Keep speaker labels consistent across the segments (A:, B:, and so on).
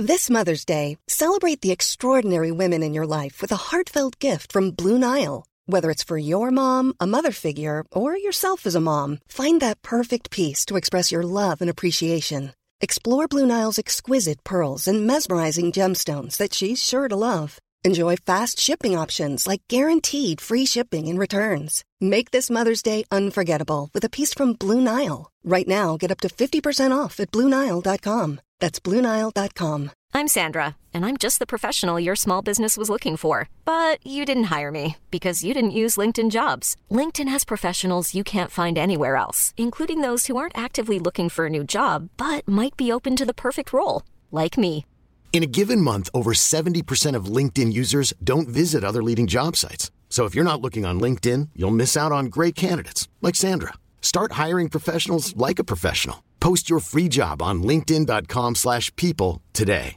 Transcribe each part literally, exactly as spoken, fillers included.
A: This Mother's Day, celebrate the extraordinary women in your life with a heartfelt gift from Blue Nile. Whether it's for your mom, a mother figure, or yourself as a mom, find that perfect piece to express your love and appreciation. Explore Blue Nile's exquisite pearls and mesmerizing gemstones that she's sure to love. Enjoy fast shipping options like guaranteed free shipping and returns. Make this Mother's Day unforgettable with a piece from Blue Nile. Right now, get up to fifty percent off at Blue Nile dot com. That's Blue Nile dot com.
B: I'm Sandra, and I'm just the professional your small business was looking for. But you didn't hire me because you didn't use LinkedIn Jobs. LinkedIn has professionals you can't find anywhere else, including those who aren't actively looking for a new job, but might be open to the perfect role, like me.
C: In a given month, over seventy percent of LinkedIn users don't visit other leading job sites. So if you're not looking on LinkedIn, you'll miss out on great candidates like Sandra. Start hiring professionals like a professional. Post your free job on linkedin dot com slash people today.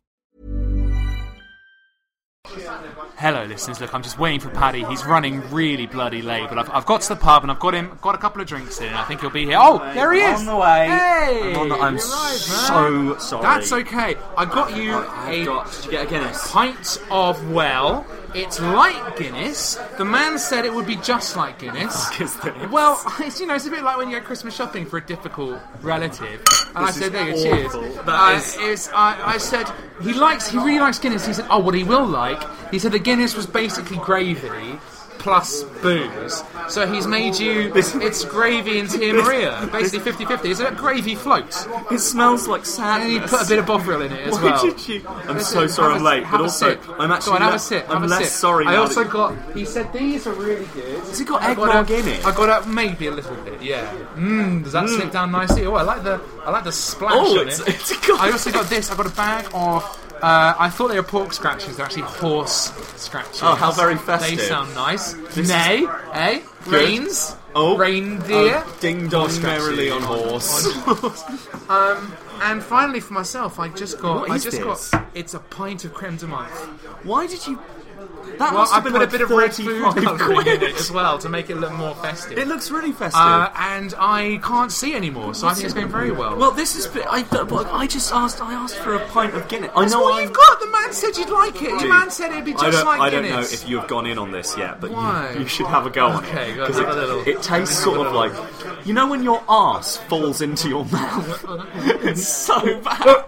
D: Hello, listeners. Look, I'm just waiting for Paddy. He's running really bloody late, but I've, I've got to the pub and I've got him. I've got a couple of drinks in. And I think he'll be here. Oh, there he is.
E: On the way.
D: Hey,
E: I'm, on the, I'm so sorry.
D: That's okay. I got you
E: I,
D: a
E: got, did you get a Guinness?
D: pint of well. It's like Guinness. The man said it would be just like Guinness. Well, it's, you know, it's a bit like when you go Christmas shopping for a difficult relative. And
E: This
D: I said,
E: is
D: there you go,
E: awful.
D: cheers.
E: That
D: Uh,
E: is-
D: it's, I, I said, he likes, he really likes Guinness. He said, oh, what he will like, he said the Guinness was basically gravy plus booze. So he's made you, it's gravy and Tia Maria. Basically fifty-fifty. It's a gravy float.
E: It smells like sadness.
D: And he put a bit of Bovril in it as
E: Why
D: well.
E: did you? I'm
D: Listen,
E: so sorry
D: have
E: I'm
D: a-
E: late,
D: have
E: but
D: a
E: also
D: sip.
E: I'm actually
D: Go on, have
E: le-
D: a sip.
E: I'm
D: have a
E: less
D: sip.
E: sorry
D: I
E: now
D: also
E: that-
D: got. He said these are really good.
E: Has he got
D: I
E: eggnog
D: a,
E: in it?
D: I got a, maybe a little bit. Yeah. Mmm. Does that slip down nicely? Oh, I like the. I like the splash
E: Oh,
D: on
E: it's,
D: it.
E: it's got.
D: I also got this. I got a bag of. Uh, I thought they were pork scratches. They're actually horse scratches.
E: Oh, how very festive.
D: They sound nice.
E: This
D: Nay,
E: is-
D: eh?
E: Good.
D: Reins.
E: Oh,
D: Reindeer.
E: Oh, ding dong
D: Horse
E: merrily
D: scratches.
E: on horse.
D: Um, and finally for myself, I just got.
E: What
D: I
E: is
D: just
E: this?
D: got. It's a pint of creme de menthe.
E: Why did you? That
D: Well,
E: must
D: I
E: have been
D: put
E: like
D: a bit of red food
E: thirty-five
D: colouring in
E: quid.
D: it as well to make it look more festive.
E: It looks really festive.
D: Uh, and I can't see anymore, so I think it's going very well.
E: Well, this is. I, but I just asked. I asked for a pint of Guinness. I
D: That's
E: know
D: what
E: I-
D: you've got. The man said you'd like it. The
E: Dude,
D: man said it'd be just
E: I don't,
D: like
E: I don't
D: Guinness.
E: know if you have gone in on this yet, but
D: Why?
E: you, you should have a go on
D: Okay,
E: it
D: go on,
E: because
D: have a
E: it,
D: little.
E: it tastes
D: Have a
E: sort of
D: little.
E: like, you know, when your arse falls into your mouth. It's so bad.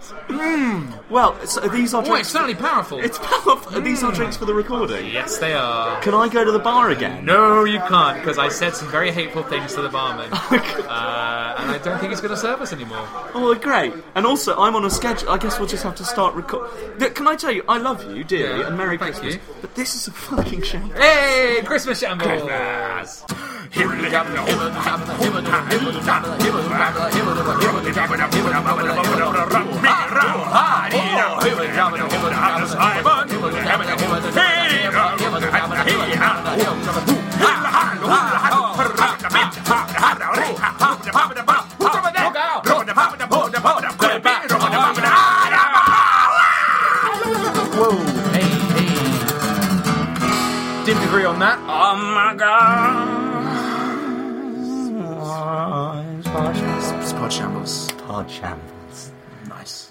E: Well, so these are
D: Oh,
E: drinks.
D: it's certainly powerful.
E: It's powerful. These are drinks for the recording.
D: Yes, they are.
E: Can I go to the bar again?
D: No, you can't, because I said some very hateful things to the barman. uh, and I don't think he's going to serve us anymore.
E: Oh, great. And also, I'm on a schedule. I guess we'll just have to start record. Can I tell you, I love you dearly,
D: Yeah,
E: and Merry
D: thank
E: Christmas.
D: you.
E: But this is a fucking shame.
D: Hey, Christmas shambles!
E: Christmas.
D: Whoa, hey, hey. Didn't agree on that.
E: Oh my god.
D: Spot shambles.
E: Pod shambles.
D: Nice.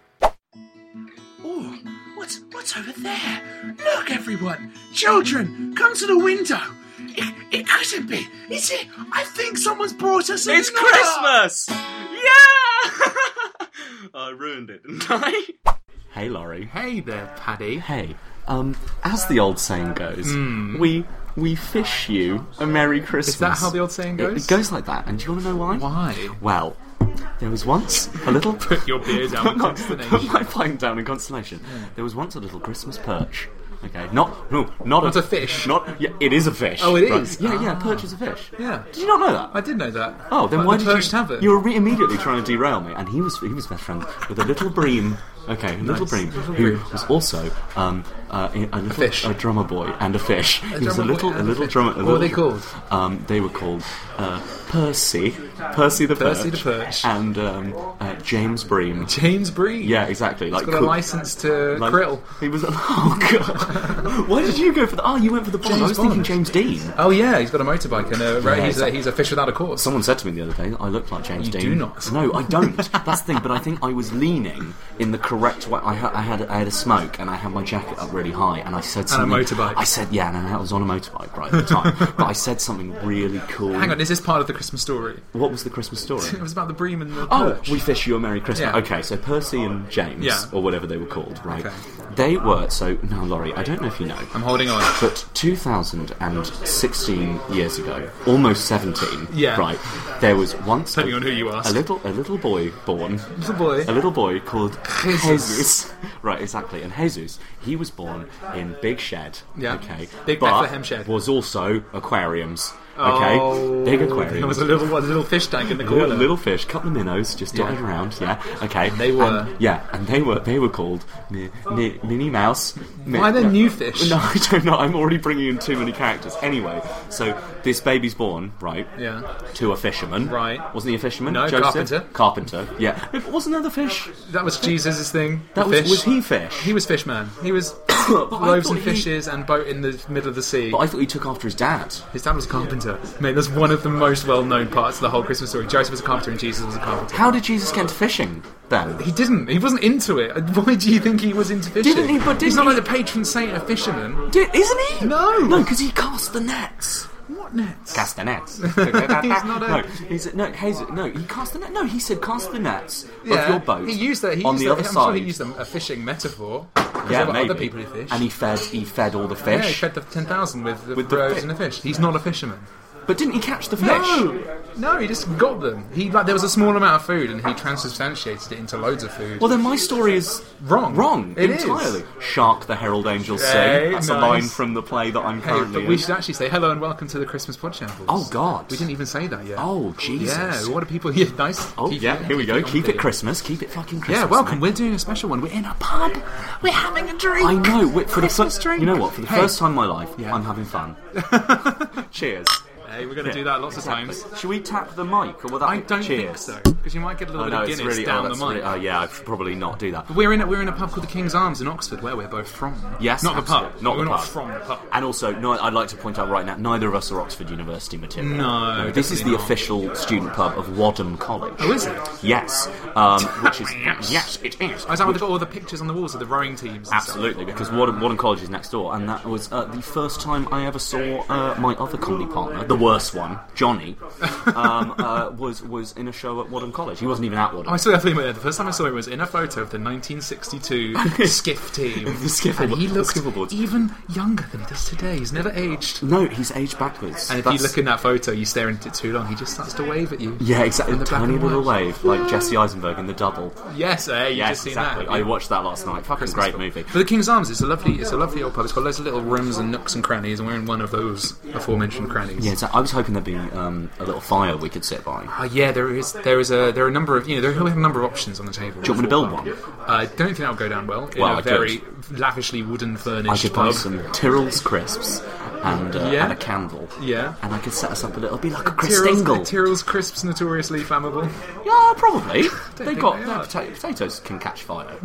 D: Oh, what's what's over there? Look, everyone! Children, come to the window. It, it couldn't be, is it? I think someone's brought us.
E: It's
D: another.
E: Christmas! Yeah! I ruined it, didn't I? Hey, Laurie.
D: Hey there, Paddy.
E: Hey, um, as the old saying goes, we we fish you a Merry Christmas.
D: Is that how the old saying
E: It,
D: goes?
E: it goes like that, and do you want to know why?
D: Why?
E: Well, there was once a little...
D: Put your beer down with
E: Not-
D: consternation.
E: Put my pint down in consternation. There was once a little Christmas perch. Okay, not no, not,
D: Not a fish.
E: Not yeah, it is a fish.
D: Oh, it
E: right.
D: is?
E: Yeah, yeah,
D: Ah.
E: perch is a fish.
D: Yeah.
E: Did you not know that?
D: I did know that.
E: Oh, then
D: Like
E: why
D: the
E: did
D: Perched
E: you?
D: Tavern.
E: You were re- immediately trying to derail me, and he was he was best friend with a little bream. Okay, a little
D: Nice.
E: bream
D: Little
E: who
D: bream.
E: was also um, uh, a, a little
D: fish.
E: a drummer boy and a fish. he was a
D: drummer boy
E: little
D: and
E: a
D: a
E: little
D: fish.
E: drummer. A
D: What
E: little
D: were they
E: dr-
D: called?
E: Um, they were called uh, Percy, Percy the
D: Percy
E: Perch,
D: the Perch.
E: and um, uh, James Bream.
D: James Breen.
E: Yeah, exactly. Like
D: He's got a
E: cool-
D: license to
E: like-
D: krill.
E: He was. Oh god! Why did you go for the? Oh, you went for the Bond. I was
D: James
E: thinking
D: Bond.
E: James Dean.
D: Oh yeah, he's got a motorbike and a,
E: Yeah,
D: he's, a,
E: exactly.
D: he's a fish without a cause.
E: Someone said to me the other day, I look like James
D: You
E: Dean.
D: do not.
E: No, I don't. That's the thing, but I think I was leaning in the correct way. I, ha- I had I had a smoke, and I had my jacket up really high, and I said something.
D: And a motorbike.
E: I said, yeah, and I was on a motorbike right at the time. But I said something really cool.
D: Hang on, is this part of the Christmas story?
E: What was the Christmas story?
D: It was about the bream and the
E: Oh,
D: perch.
E: we fish you a Merry Christmas.
D: Yeah.
E: Okay, so Percy and James,
D: Yeah.
E: or whatever they were called, right?
D: Okay.
E: They were, so, now Laurie, I don't know if you know,
D: I'm holding on.
E: but two thousand sixteen years ago, almost seventeen,
D: Yeah.
E: right, there was once
D: Depending on who you ask.
E: a little a little boy born,
D: Little boy.
E: a little boy called
D: Jesus.
E: Jesus. Right, exactly. And Jesus, he was born in Big Shed,
D: Yeah.
E: okay,
D: Big
E: but
D: Bethlehem Shed.
E: was also aquariums. Okay,
D: Oh,
E: big aquariums.
D: There was a little, what, a little fish tank in the corner.
E: Little, little fish, couple of minnows just dotted
D: Yeah.
E: around. Yeah, okay.
D: they were-
E: And, yeah, and they were they were called Mi- Mi- Minnie Mouse. Mi-
D: Why are there new fish?
E: No, I don't know. I'm already bringing in too many characters. Anyway, so this baby's born, right?
D: Yeah.
E: To a fisherman.
D: Right.
E: Wasn't he a fisherman?
D: No,
E: Joseph?
D: carpenter.
E: Carpenter. Yeah. But wasn't that the fish?
D: That was Jesus' thing.
E: That
D: the
E: was
D: fish.
E: was he fish?
D: He was fishman. He was
E: But I
D: loaves
E: thought
D: and
E: he-
D: fishes and boat in the middle of the sea.
E: But I thought he took after his dad.
D: His dad was a carpenter. Mate, that's one of the most well-known parts of the whole Christmas story. Joseph was a carpenter and Jesus was a carpenter.
E: How did Jesus get into fishing then?
D: He didn't. He wasn't into it. Why do you think he was into fishing?
E: Didn't he- but
D: He's
E: didn't
D: not
E: he-
D: like the patron saint of fishermen.
E: Did, isn't he?
D: No.
E: No, because he cast the nets.
D: What nets?
E: Cast the nets.
D: He's not a-
E: No, he's no, Hazel, no, he cast the net. No, he said cast the nets
D: Yeah,
E: of your boat.
D: He used that. He
E: on
D: used
E: the
D: that,
E: other
D: I'm
E: side.
D: sure he used a, a fishing metaphor. 'Cause
E: yeah,
D: there were
E: maybe.
D: other people who fish.
E: And he fed, he fed all the fish.
D: Yeah, he fed the ten thousand with the
E: With the
D: birds
E: fi-
D: and the fish. He's not a fisherman.
E: But didn't he catch the fish?
D: No, no, he just got them. He like there was a small amount of food, and he transubstantiated it into loads of food.
E: Well, then my story is
D: Wrong.
E: Wrong
D: It is.
E: entirely. Shark, the herald angels
D: Hey,
E: sing. That's
D: nice.
E: a line from the play that I'm
D: Hey,
E: currently
D: but we
E: in.
D: should actually say hello and welcome to the Christmas Pod Shambles.
E: Oh God,
D: We didn't even say that yet.
E: Oh Jesus.
D: Yeah, what are people? Yeah, nice.
E: Oh
D: Keep
E: yeah,
D: it-
E: here we go.
D: on
E: Keep it
D: theme.
E: Christmas. Keep it fucking Christmas.
D: Yeah, welcome.
E: mate.
D: We're doing a special one. We're in a pub. We're having a drink.
E: I know. we- For the
D: Christmas
E: first,
D: drink.
E: you know what? For the
D: Hey.
E: first time in my life,
D: Yeah.
E: I'm having fun. Cheers.
D: Hey, we're going to do that lots of times.
E: Should we tap the mic, or will that
D: I
E: be
D: don't
E: cheers?
D: think so, because you might get a little
E: Oh
D: bit
E: no,
D: of
E: it's
D: Guinness
E: really.
D: down
E: Oh,
D: the
E: that's
D: mic.
E: really. Oh yeah, I should probably not do that.
D: We're in a, we're in a pub called the King's Arms in Oxford, where we're both from.
E: Yes,
D: not the
E: absolutely.
D: pub.
E: Not
D: we're
E: the
D: not
E: pub.
D: from the pub.
E: And also, no, I'd like to point out right now, neither of us are Oxford University material.
D: No,
E: this is the
D: definitely not.
E: official student pub of Wadham College.
D: Oh, is it?
E: Yes, um, which is yes, it is.
D: Oh, is that where they've got all the pictures on the walls of the rowing teams? And
E: Absolutely, because Wadham, Wadham College is next door, and that was uh, the first time I ever saw uh, my other comedy partner, the worst one, Johnny, um, uh, was was in a show at Wadham College. He wasn't even at Wadham.
D: Oh, I saw that thing where the first time I saw it was in a photo of the nineteen sixty-two skiff team.
E: The skiffle-
D: and he
E: the
D: looked
E: skiffle boards.
D: even younger than he does today. He's never aged.
E: No, he's aged backwards.
D: And if
E: That's-
D: you look in that photo, you stare into it too long, he just starts to wave at you.
E: yeah, exactly,
D: in the black
E: tiny
D: and
E: little
D: white.
E: wave, like Jesse Eisenberg in The Double.
D: Yes, eh? You
E: Yes,
D: just seen
E: exactly.
D: that.
E: I watched that last night. Fucking
D: Christmas
E: great
D: film.
E: movie.
D: But the King's Arms is a lovely, it's a lovely old pub. It's got loads of little rooms and nooks and crannies, and we're in one of those aforementioned crannies.
E: Yeah, so I was hoping there'd be um, a little fire we could sit by.
D: Uh, yeah, there is. There is a. There are a number of. You know, there we have a number of options on the table.
E: Do you want me to build one?
D: I don't think that would go down well in
E: Well,
D: a
E: I
D: very lavishly wooden
E: I
D: furnished
E: could buy
D: pub.
E: some Tyrrell's crisps and uh,
D: Yeah.
E: and a candle.
D: Yeah.
E: And I could set us up a little. It'd be like a
D: Tyrrell's,
E: Christingle.
D: Tyrrell's crisps notoriously flammable.
E: Yeah, probably. They
D: think
E: got
D: they
E: their
D: are.
E: pota- potatoes can catch fire.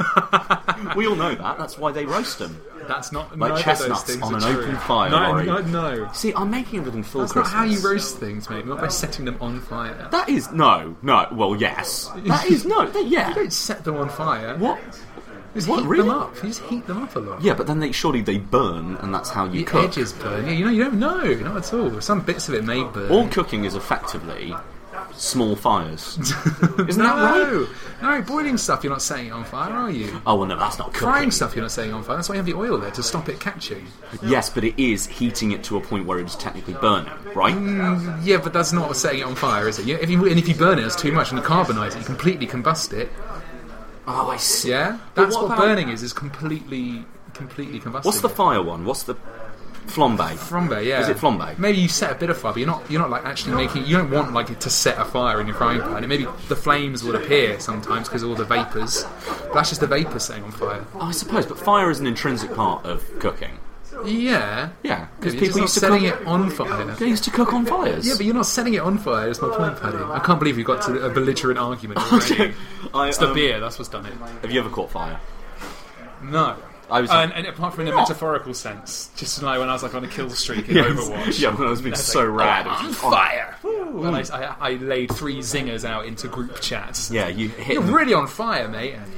E: We all know that. That's why they roast them.
D: That's not
E: Like
D: neither of
E: chestnuts
D: those things
E: on
D: are
E: an
D: true.
E: open fire,
D: No,
E: Laurie.
D: no, no.
E: See, I'm making everything full
D: That's
E: Christmas.
D: not how you roast things, mate. Not by setting them on fire.
E: That is no, no. Well, yes. That is no. That, yeah.
D: You don't set them on fire.
E: What?
D: You just
E: What,
D: heat
E: really?
D: them up. You just heat them up a lot.
E: Yeah, but then they surely they burn, and that's how you
D: The
E: cook.
D: edges burn. Yeah, you know, you don't know. Not at all. Some bits of it may burn.
E: All cooking is effectively small fires. Isn't
D: no,
E: that right?
D: no, boiling stuff. You're not setting it on fire, are you?
E: Oh well, no, that's not cooking.
D: Frying stuff. You're not setting it on fire. That's why you have the oil there to stop it catching.
E: Yes, but it is heating it to a point where it is technically burning, right?
D: Yeah, but that's not setting it on fire, is it? You, if you and if you burn it, it's too much, and you carbonise it, you completely combust it.
E: Oh, I see.
D: Yeah,
E: But
D: that's
E: what
D: what,
E: about-
D: burning is. Is completely, completely combusting.
E: What's the
D: it.
E: fire one? What's the flambe?
D: Flambe, yeah.
E: Is it flambe?
D: Maybe you set a bit of fire, but you're not. You're not like actually making. You don't want like to set a fire in your frying pan. And maybe the flames will appear sometimes because of all the vapours. But that's just the vapour setting on fire.
E: Oh, I suppose, but fire is an intrinsic part of cooking.
D: Yeah,
E: Yeah, because
D: You're just
E: people
D: not
E: used to
D: setting
E: cook.
D: it on fire.
E: They used to cook on fires.
D: Yeah, but you're not setting it on fire. It's my point, Paddy. I can't believe you got to a belligerent argument already.
E: I,
D: It's the
E: um,
D: beer. That's what's done it.
E: Have you ever caught fire?
D: No.
E: I was-
D: and, and apart from in a
E: What?
D: metaphorical sense, just like when I was like on a kill streak in
E: Yes.
D: Overwatch.
E: Yeah, when I was being
D: That's
E: so
D: like,
E: rad.
D: "Oh,
E: It
D: I'm
E: was
D: on
E: on-
D: fire. Woo. And I, I, I laid three zingers out into group chats.
E: Yeah, you hit.
D: You're
E: them.
D: really on fire, mate. And yeah, I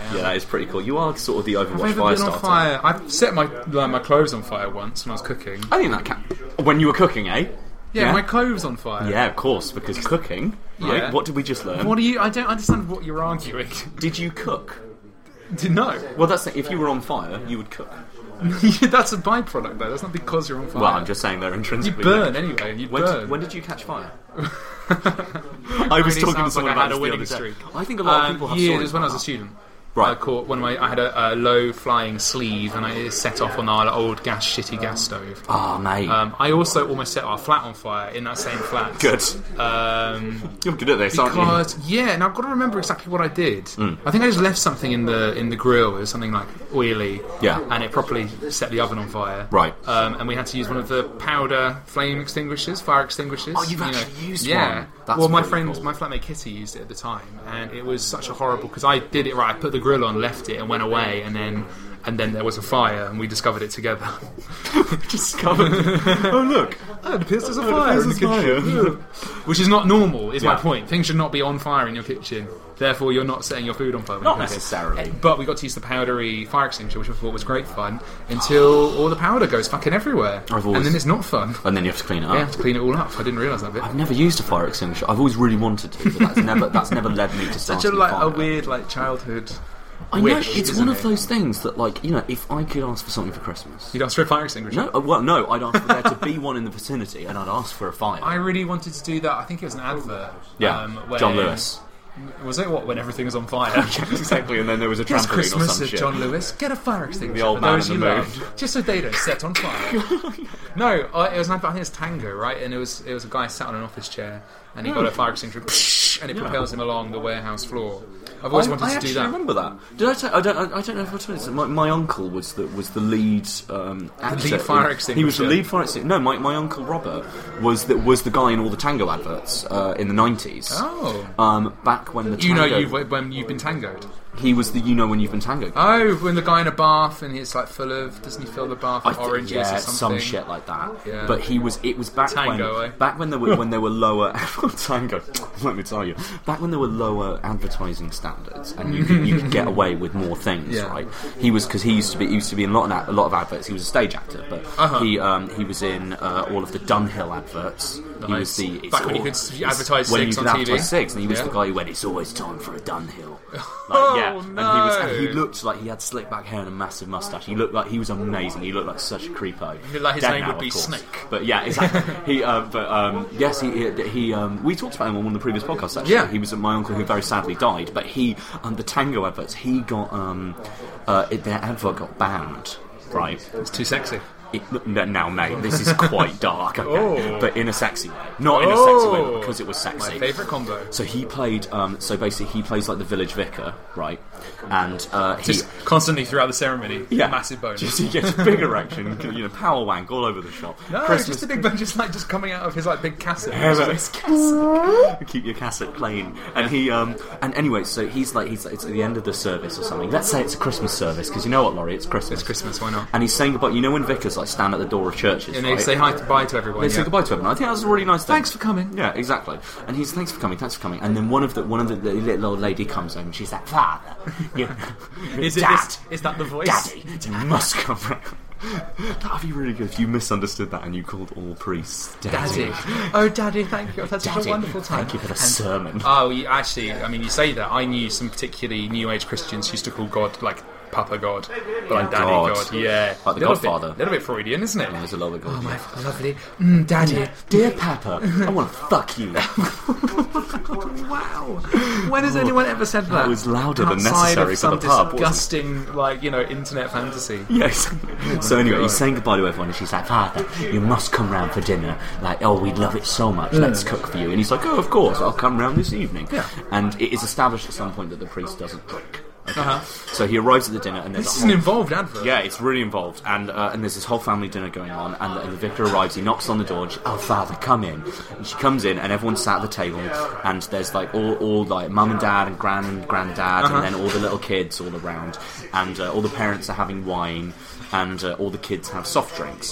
D: am.
E: Yeah, that is pretty cool. You are sort of the Overwatch
D: I've
E: fire
D: been on
E: starter.
D: fire. I've set my like, my clothes on fire once when I was cooking.
E: I think that can... When you were cooking, eh?
D: Yeah,
E: Yeah.
D: my clothes on fire.
E: Yeah, of course, because cooking, right?
D: Yeah.
E: What did we just learn?
D: What do you? I don't understand what you're arguing.
E: Did you cook?
D: No.
E: Well, that's the, if you were on fire, you would cook.
D: That's a byproduct, though. That's not because you're on fire.
E: Well, I'm just saying they're
D: You
E: intrinsically...
D: burn anyway. You
E: When
D: burn.
E: did, when did you catch fire? I
D: Really
E: was talking to
D: sounds
E: someone
D: like I
E: about
D: had a
E: this
D: winning
E: the other day.
D: streak.
E: I think a lot of
D: Um,
E: people have
D: years
E: stories
D: when I
E: about
D: was a
E: that.
D: student.
E: Right.
D: I caught one of my. I had a, a low flying sleeve, and I it set off on our old gas shitty gas stove.
E: Oh, mate.
D: Um, I also almost set our flat on fire in that same flat.
E: Good.
D: Um,
E: You're good at this, aren't you?
D: because yeah, and I've got to remember exactly what I did. I think I just left something in the in the grill. It was something like oily.
E: Yeah.
D: And it properly set the oven on fire.
E: Right.
D: Um, and we had to use one of the powder flame extinguishers, fire extinguishers.
E: Oh, you've
D: you
E: actually
D: know.
E: used
D: yeah.
E: one. That's
D: well, my
E: pretty
D: friend,
E: cool.
D: my flatmate Kitty used it at the time, and it was such a horrible because I did it right. I put the grill on, left it, and went away, and then and then there was a fire, and we discovered it together.
E: Discovered. Oh, look.
D: Oh, the there's a
E: Oh,
D: fire in the
E: there's
D: kitchen.
E: fire.
D: Which is not normal, is my
E: Yeah.
D: point. Things should not be on fire in your kitchen. Therefore, you're not setting your food on fire. when
E: Not
D: you're cooking.
E: necessarily.
D: But we got to use the powdery fire extinguisher, which I thought was great fun, until all the powder goes fucking everywhere.
E: I've always-
D: And then it's not fun.
E: And then you have to clean it
D: Yeah, I
E: up.
D: have to clean it all up. I didn't realise that bit.
E: I've never used a fire extinguisher. I've always really wanted to, but that's never that's never led me to
D: Such
E: starting
D: a like
E: fire.
D: a weird like childhood.
E: I know,
D: wish,
E: it's
D: isn't
E: one of
D: it?
E: those things that, like, you know, if I could ask for something for Christmas...
D: You'd ask for a fire extinguisher.
E: No, uh, well, no, I'd ask for there to be one in the vicinity, and I'd ask for a fire.
D: I really wanted to do that. I think it was an advert.
E: yeah,
D: um, where-
E: John Lewis.
D: Was it what when everything was on fire?
E: Exactly, and then there was a
D: It's
E: trampoline or
D: Christmas
E: some
D: at
E: shit.
D: John Lewis. Get a fire extinguisher
E: The old
D: for
E: man
D: those
E: in
D: you
E: the
D: love,
E: moon.
D: just so they don't set on fire. No, I, it was an advert, I think it was Tango, right? And it was it was a guy sat on an office chair, and he got a fire extinguisher, and it propels him along the warehouse floor. I've always
E: I,
D: wanted
E: I
D: to
E: actually
D: do that.
E: remember that. Did I? Tell, I don't. I, I don't know if I told you this. My, my uncle was the was the lead um, actor.
D: lead fire
E: in-
D: extinguisher.
E: He was the lead fire extinguisher. No, my, my uncle Robert was the, was the guy in all the Tango adverts uh, in the nineties.
D: Oh.
E: Um, back when the
D: You know,
E: Tango-
D: you've when you've been tangoed.
E: he was the you know when you've been tangoed.
D: Oh, when the guy in a bath and it's like full of doesn't he fill the bath
E: I
D: with
E: thi-
D: oranges
E: yeah,
D: or
E: some
D: something?
E: shit like that.
D: Yeah.
E: But he was. It was back
D: Tango,
E: when
D: eh?
E: back when there were when there were lower tango. Let me tell you, back when there were lower advertising standards and you could, you could get away with more things,
D: Yeah.
E: right? He was because he used to be he used to be in a lot of ad- a lot of adverts. He was a stage actor, but
D: Uh-huh.
E: he um, he was in uh, all of the Dunhill adverts. He was
D: Nice.
E: the it's
D: Back when you
E: all-
D: could s- advertise
E: when
D: Six
E: you
D: on
E: could
D: T V.
E: advertise Six, and he was
D: Yeah.
E: the guy who went, "It's always time for a Dunhill." Like,
D: Oh,
E: yeah, and he was and he
D: no.
E: looked like he had slick back hair and a massive mustache. He looked like he was amazing. He looked like such a creepo.
D: He looked like his
E: Dead
D: name
E: now,
D: would be
E: of course.
D: Snake.
E: But yeah, exactly. he, uh, but um, yes, he, he, he um, we talked about him on one of the previous podcasts. Actually,
D: Yeah.
E: he was my uncle who very sadly died. But he, um, the Tango adverts, he got um, uh, it, their advert got banned. Right.
D: It's too sexy.
E: It, no, now, mate, this is quite dark, okay?
D: Oh.
E: But in a sexy way. Not in a sexy way,
D: Oh.
E: but because it was sexy.
D: My favourite combo.
E: So he played, um, so basically he plays like the village vicar, right? And uh, he...
D: Just constantly throughout the ceremony.
E: yeah,
D: Massive bonus.
E: Just, he gets a big erection, you know, power wank all over the shop.
D: no,
E: Christmas,
D: just a big bunch, just like just coming out of his like big cassette.
E: Yeah, but it's cassette. Keep your cassette clean. And he, um, and anyway, so he's like, he's like, it's at the end of the service or something. Let's say it's a Christmas service, because you know what, Laurie, it's Christmas.
D: It's Christmas, why not?
E: And he's saying goodbye. You know when vicars like stand at the door of churches,
D: And
E: right?
D: they say hi to bye to everyone.
E: They
D: yeah.
E: say goodbye to everyone. I think that's a really nice thing.
D: Thanks for coming.
E: Yeah, exactly. And he's thanks for coming, thanks for coming. And then one of the one of the, the little old lady comes home and she's like, Father, you,
D: Is it
E: Dad,
D: this, is that the voice?
E: Daddy, you must come round. That'd be really good if you misunderstood that and you called all priests Daddy.
D: Daddy. Oh, Daddy, thank you. I've had such
E: Daddy,
D: a wonderful time.
E: thank you for the sermon.
D: Oh, you, actually, I mean, you say that. I knew some particularly New Age Christians who used to call God, like, Papa God. But like Daddy
E: God.
D: God, yeah.
E: Like the
D: Little
E: Godfather.
D: A little bit Freudian, isn't it?
E: Yeah, there's a lot of good.
D: Oh, my lovely. Mm, Daddy.
E: Dear Papa, I want to fuck you.
D: Wow. When has anyone ever said that?
E: That was louder than
D: Outside
E: necessary
D: of some
E: for the pub, wasn't it?
D: disgusting, like, you know, internet fantasy.
E: Yes. So anyway,
D: God.
E: he's saying goodbye to everyone, and she's like, Father, you must come round for dinner. Like, oh, we'd love it so much. Let's cook for you. And he's like, oh, of course, I'll come round this evening.
D: Yeah.
E: And it is established at some point that the priest doesn't drink. Okay.
D: Uh-huh.
E: So he arrives at the dinner, and there's
D: This
E: a
D: is an
E: whole-
D: involved advert.
E: Yeah, it's really involved, and uh, and there's this whole family dinner going on, and the, and the vicar arrives. He knocks on the door. And she, oh, Father, come in. And she comes in, and everyone's sat at the table, and there's like all, all like mum and dad and grand granddad,
D: Uh-huh.
E: and then all the little kids all around, and uh, all the parents are having wine, and uh, all the kids have soft drinks.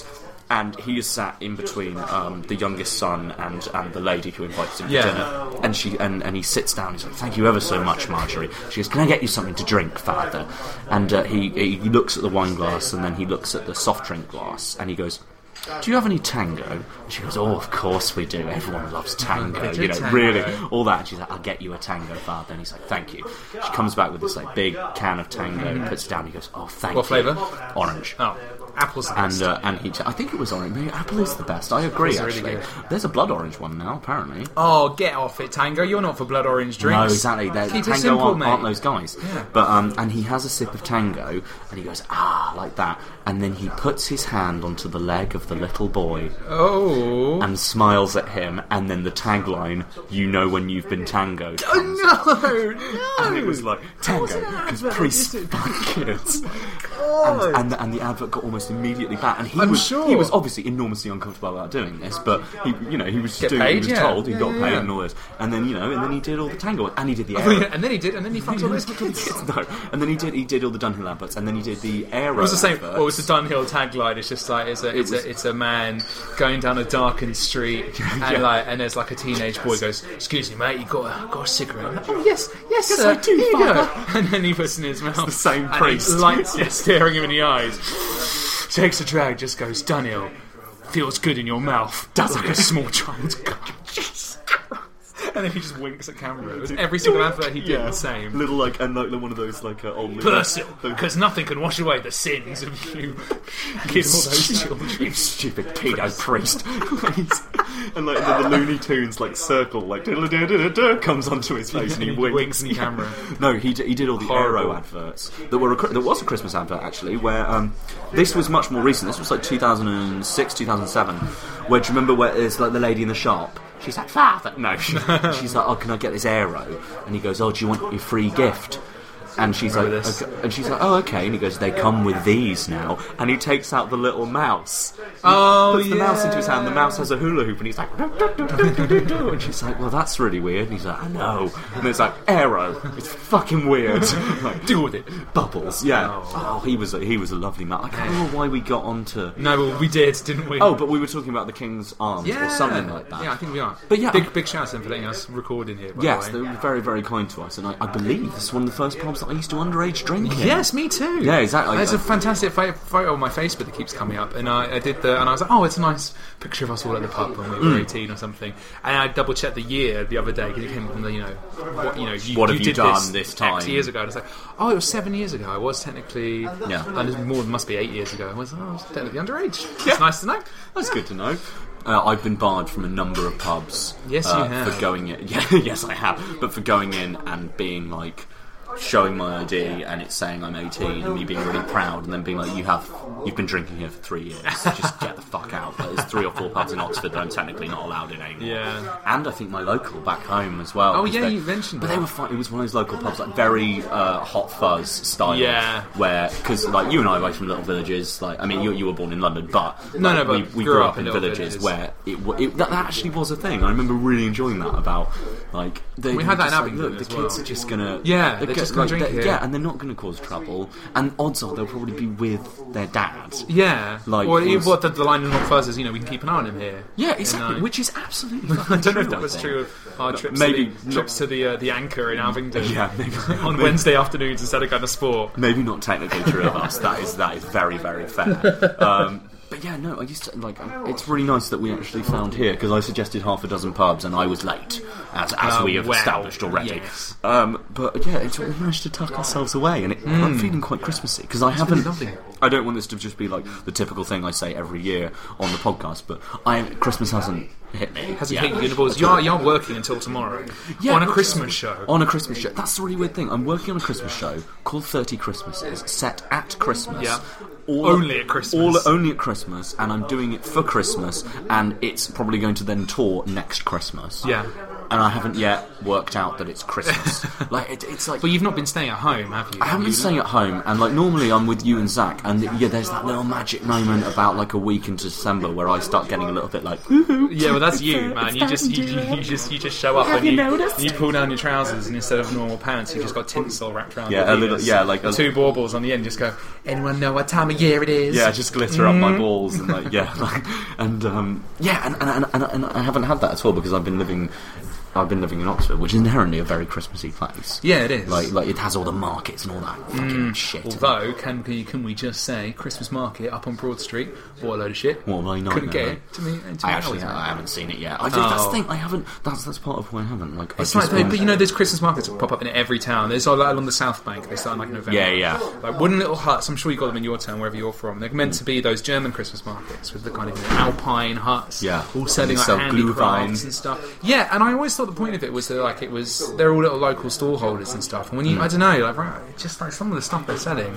E: and he is sat in between um, the youngest son and, and the lady who invited him for
D: Yeah.
E: dinner. And she and, and he sits down. He's like, "Thank you ever so much, Marjorie." She goes, "Can I get you something to drink, Father?" And uh, he he looks at the wine glass, and then he looks at the soft drink glass, and he goes, "Do you have any tango?" And she goes, "Oh, of course we do. Everyone loves tango, you know,
D: tango.
E: really, all that." And she's like, "I'll get you a tango, Father." And he's like, "Thank you." She comes back with this like big can of tango, puts it down. He goes, "Oh, thank
D: What
E: you."
D: flavour?
E: Orange.
D: Oh, apples.
E: And uh, and he, I think it was orange. Maybe apple is the best. I agree.
D: Apples are really
E: Actually,
D: good.
E: there's a blood orange one now. Apparently.
D: Oh, get off it, Tango. You're not for blood orange drinks.
E: No, exactly. They're,
D: Keep
E: tango
D: it simple,
E: aren't,
D: mate.
E: aren't those guys.
D: Yeah.
E: But um, and he has a sip of tango, and he goes, "Ah," like that, and then he puts his hand onto the leg of the little boy.
D: Oh.
E: And smiles at him, and then the tagline, "You know when you've been tangoed."
D: Oh, no, no.
E: And it was like, tango, because priests fuck kids. And, and, the, and the advert got almost immediately back, and he
D: I'm
E: was
D: sure.
E: he was obviously enormously uncomfortable about doing this, but he, you know, he was
D: Get
E: doing what he
D: paid,
E: was
D: yeah.
E: told. He got
D: Yeah,
E: paid
D: yeah.
E: and all this, and then you know, and then he did all the tango, and he did the
D: Oh,
E: aero.
D: yeah, and then he did, and then he fucked all those kids.
E: No, and then he did he did all the Dunhill adverts, and then he did the aero.
D: It was the same.
E: adverts.
D: What was the Dunhill tagline? It's just like it's a it's,
E: was-
D: a it's a man going down a darkened street, and
E: Yeah.
D: like and there's like a teenage boy goes, "Excuse me, mate, you got a got a cigarette?" I'm like, "Oh yes, yes,
E: Yes,
D: sir.
E: I do,
D: Here you go."
E: Father.
D: And then he puts it in his mouth.
E: the same
D: and
E: priest.
D: He lights it, staring him in the eyes. Takes a drag, just goes, "Dunhill, feels good in your mouth." Does like a small child's cock. And then he just winks at camera. It was every single advert he did
E: Yeah.
D: the same.
E: Little like and like one of those like uh, old
D: Persil, because nothing can wash away the sins of you killing all those children.
E: You stupid pedo priest. And like and then the Looney Tunes like circle like da-da-da-da-da comes onto his face and he
D: He
E: winks.
D: winks in the camera.
E: No, he d- he did all the
D: Horrible.
E: Aero adverts. There were a, there was a Christmas advert actually where um this was much more recent. This was like two thousand six, two thousand seven. Where do you remember where there's like the lady in the shop? She's like, "Father." No, she, she's like, "Oh, can I get this Aero?" And he goes, "Oh, do you want your free gift?" And she's like,
D: Remember this?
E: okay. And she's like, "Oh, okay." And he goes, "They come with these now." And he takes out the little mouse. He
D: Oh,
E: puts the mouse into his hand. The
D: yeah.
E: mouse has a hula hoop, and he's like, "Do, do, do, do, do, do, do." And she's like, "Well, that's really weird." And he's like, "I know." And it's like, "Aero." It's fucking weird. Like,
D: Deal with it.
E: bubbles. Yeah. Oh, he was a, he was a lovely man. I can't remember why we got onto.
D: No, well, we did, didn't we?
E: Oh, but we were talking about the King's Arms
D: yeah,
E: or something like that.
D: Yeah, I think we are.
E: But yeah,
D: big big shout out to them for letting us record in here. By
E: Yes,
D: the
E: they
D: way.
E: were very, very kind to us, and I, I believe this is one of the first pubs that I used to underage drink in.
D: Yes, me too.
E: Yeah, exactly.
D: There's a
E: I-
D: fantastic pho- photo on my Facebook that keeps coming up, and I, I did the, and I was like, "Oh, it's a nice picture of us all at the pub when we were
E: Mm.
D: eighteen or something." And I double checked the year the other day because it came from the, you know, what you know, you,
E: What
D: you
E: have you
D: did
E: done
D: this,
E: this
D: X
E: time?
D: years ago. And it's like, oh, it was seven years ago. I was technically,
E: Yeah.
D: and it's more, must be eight years ago. I was, oh, I was technically underage. It's nice to know.
E: That's good to know. Uh, I've been barred from a number of pubs.
D: Yes, you
E: uh,
D: have.
E: For going in. Yeah, yes, I have. But for going in and being like. Showing my I D and it's saying I'm eighteen and me being really proud and then being like, you have you've been drinking here for three years, just get the fuck out. There's three or four pubs in Oxford that I'm technically not allowed in anymore.
D: Yeah.
E: And I think my local back home as well.
D: Oh,
E: 'cause
D: yeah,
E: they-
D: you mentioned
E: But
D: that.
E: they were fun. It was one of those local pubs, like very uh, hot fuzz style.
D: Yeah.
E: Where, because like you and I are both from little villages. Like I mean, you you were born in London, but
D: No,
E: like,
D: no, but
E: we, we
D: grew
E: grew
D: up
E: up
D: in
E: in
D: little
E: villages,
D: villages.
E: where it, wa- it that, that actually was a thing. I remember really enjoying that about like they,
D: We
E: they
D: had
E: were
D: that in
E: just like,
D: Abingdon
E: look,
D: as
E: the kids
D: well.
E: are just gonna
D: Yeah,
E: they're
D: they're
E: go-
D: just gonna
E: like,
D: drink
E: they-
D: here.
E: yeah, and they're not going to cause trouble. And odds are they'll probably be with their dad.
D: Yeah.
E: Like,
D: or
E: was-
D: what the, the line in North Fuzz is, you know, we can keep an eye on him here.
E: Yeah, exactly.
D: And, uh,
E: Which is absolutely.
D: I
E: fucking
D: don't know if
E: true,
D: that
E: I
D: was
E: think.
D: true of our trips.
E: Maybe
D: to the,
E: not-
D: trips to the uh, the Anchor in Abingdon.
E: Yeah, maybe-
D: on
E: maybe-
D: Wednesday afternoons instead of going to sport.
E: Maybe not technically true of us. That is that is very very fair. Um, but yeah, no, I used to like. It's really nice that we actually found here because I suggested half a dozen pubs and I was late, as as
D: Oh,
E: we have
D: wow.
E: established already.
D: Yes.
E: Um, but yeah, it's, we managed to tuck ourselves away, and it, I'm feeling quite Christmassy because I haven't.
D: lovely.
E: I don't want this to just be like the typical thing I say every year on the podcast, but I Christmas hasn't hit me.
D: Has he
E: yet.
D: hit you in the balls? You're, you're working until tomorrow.
E: Yeah,
D: on a
E: but-
D: Christmas show.
E: On a Christmas show. That's the really weird thing. I'm working on a Christmas show called thirty Christmases, set at Christmas.
D: Yeah.
E: All
D: Only at Christmas.
E: All only at Christmas, and I'm doing it for Christmas, and it's probably going to then tour next Christmas.
D: Yeah.
E: and I haven't yet worked out that it's Christmas. Like it, it's like,
D: but you've not been staying at home, have you?
E: I haven't been staying at home, and like normally I'm with you and Zach, and yeah, there's that little magic moment about like a week into December where I start getting a little bit like,
D: yeah, well that's you, man. You just you, you, you just you just show up
E: Have
D: and
E: you
D: you,
E: noticed?
D: you pull down your trousers, and instead of normal pants, you just got tinsel wrapped around.
E: Yeah,
D: your
E: a little,
D: penis.
E: yeah, like a,
D: two baubles on the end. Just go. Anyone know what time of year it is?
E: yeah, just glitter up my balls and like yeah, like, and um, yeah, and and, and and and I haven't had that at all because I've been living. I've been living in Oxford, which is inherently a very Christmassy place.
D: Yeah, it is.
E: Like, like it has all the markets and all that fucking mm. shit.
D: Although, can we can we just say Christmas market up on Broad Street? What a load of shit.
E: What have I not?
D: Couldn't
E: know,
D: get it to me. To
E: I
D: me
E: actually,
D: hours,
E: I haven't seen it yet. I
D: Oh.
E: that's the thing. I haven't. That's that's part of why I haven't. Like,
D: It's
E: I
D: like,
E: just
D: but you know, there's Christmas markets that pop up in every town. There's all like along the South Bank. They start in like November.
E: Yeah, yeah.
D: Like wooden little huts. I'm sure you got them in your town, wherever you're from. They're meant to be those German Christmas markets with the kind of you know, alpine huts.
E: Yeah.
D: all selling
E: You
D: like
E: sell
D: handicrafts
E: Glühwein.
D: and stuff. Yeah, and I always thought the point of it was that like it was they're all little local stallholders and stuff. And when you, mm. I don't know, like right, just like some of the stuff they're selling,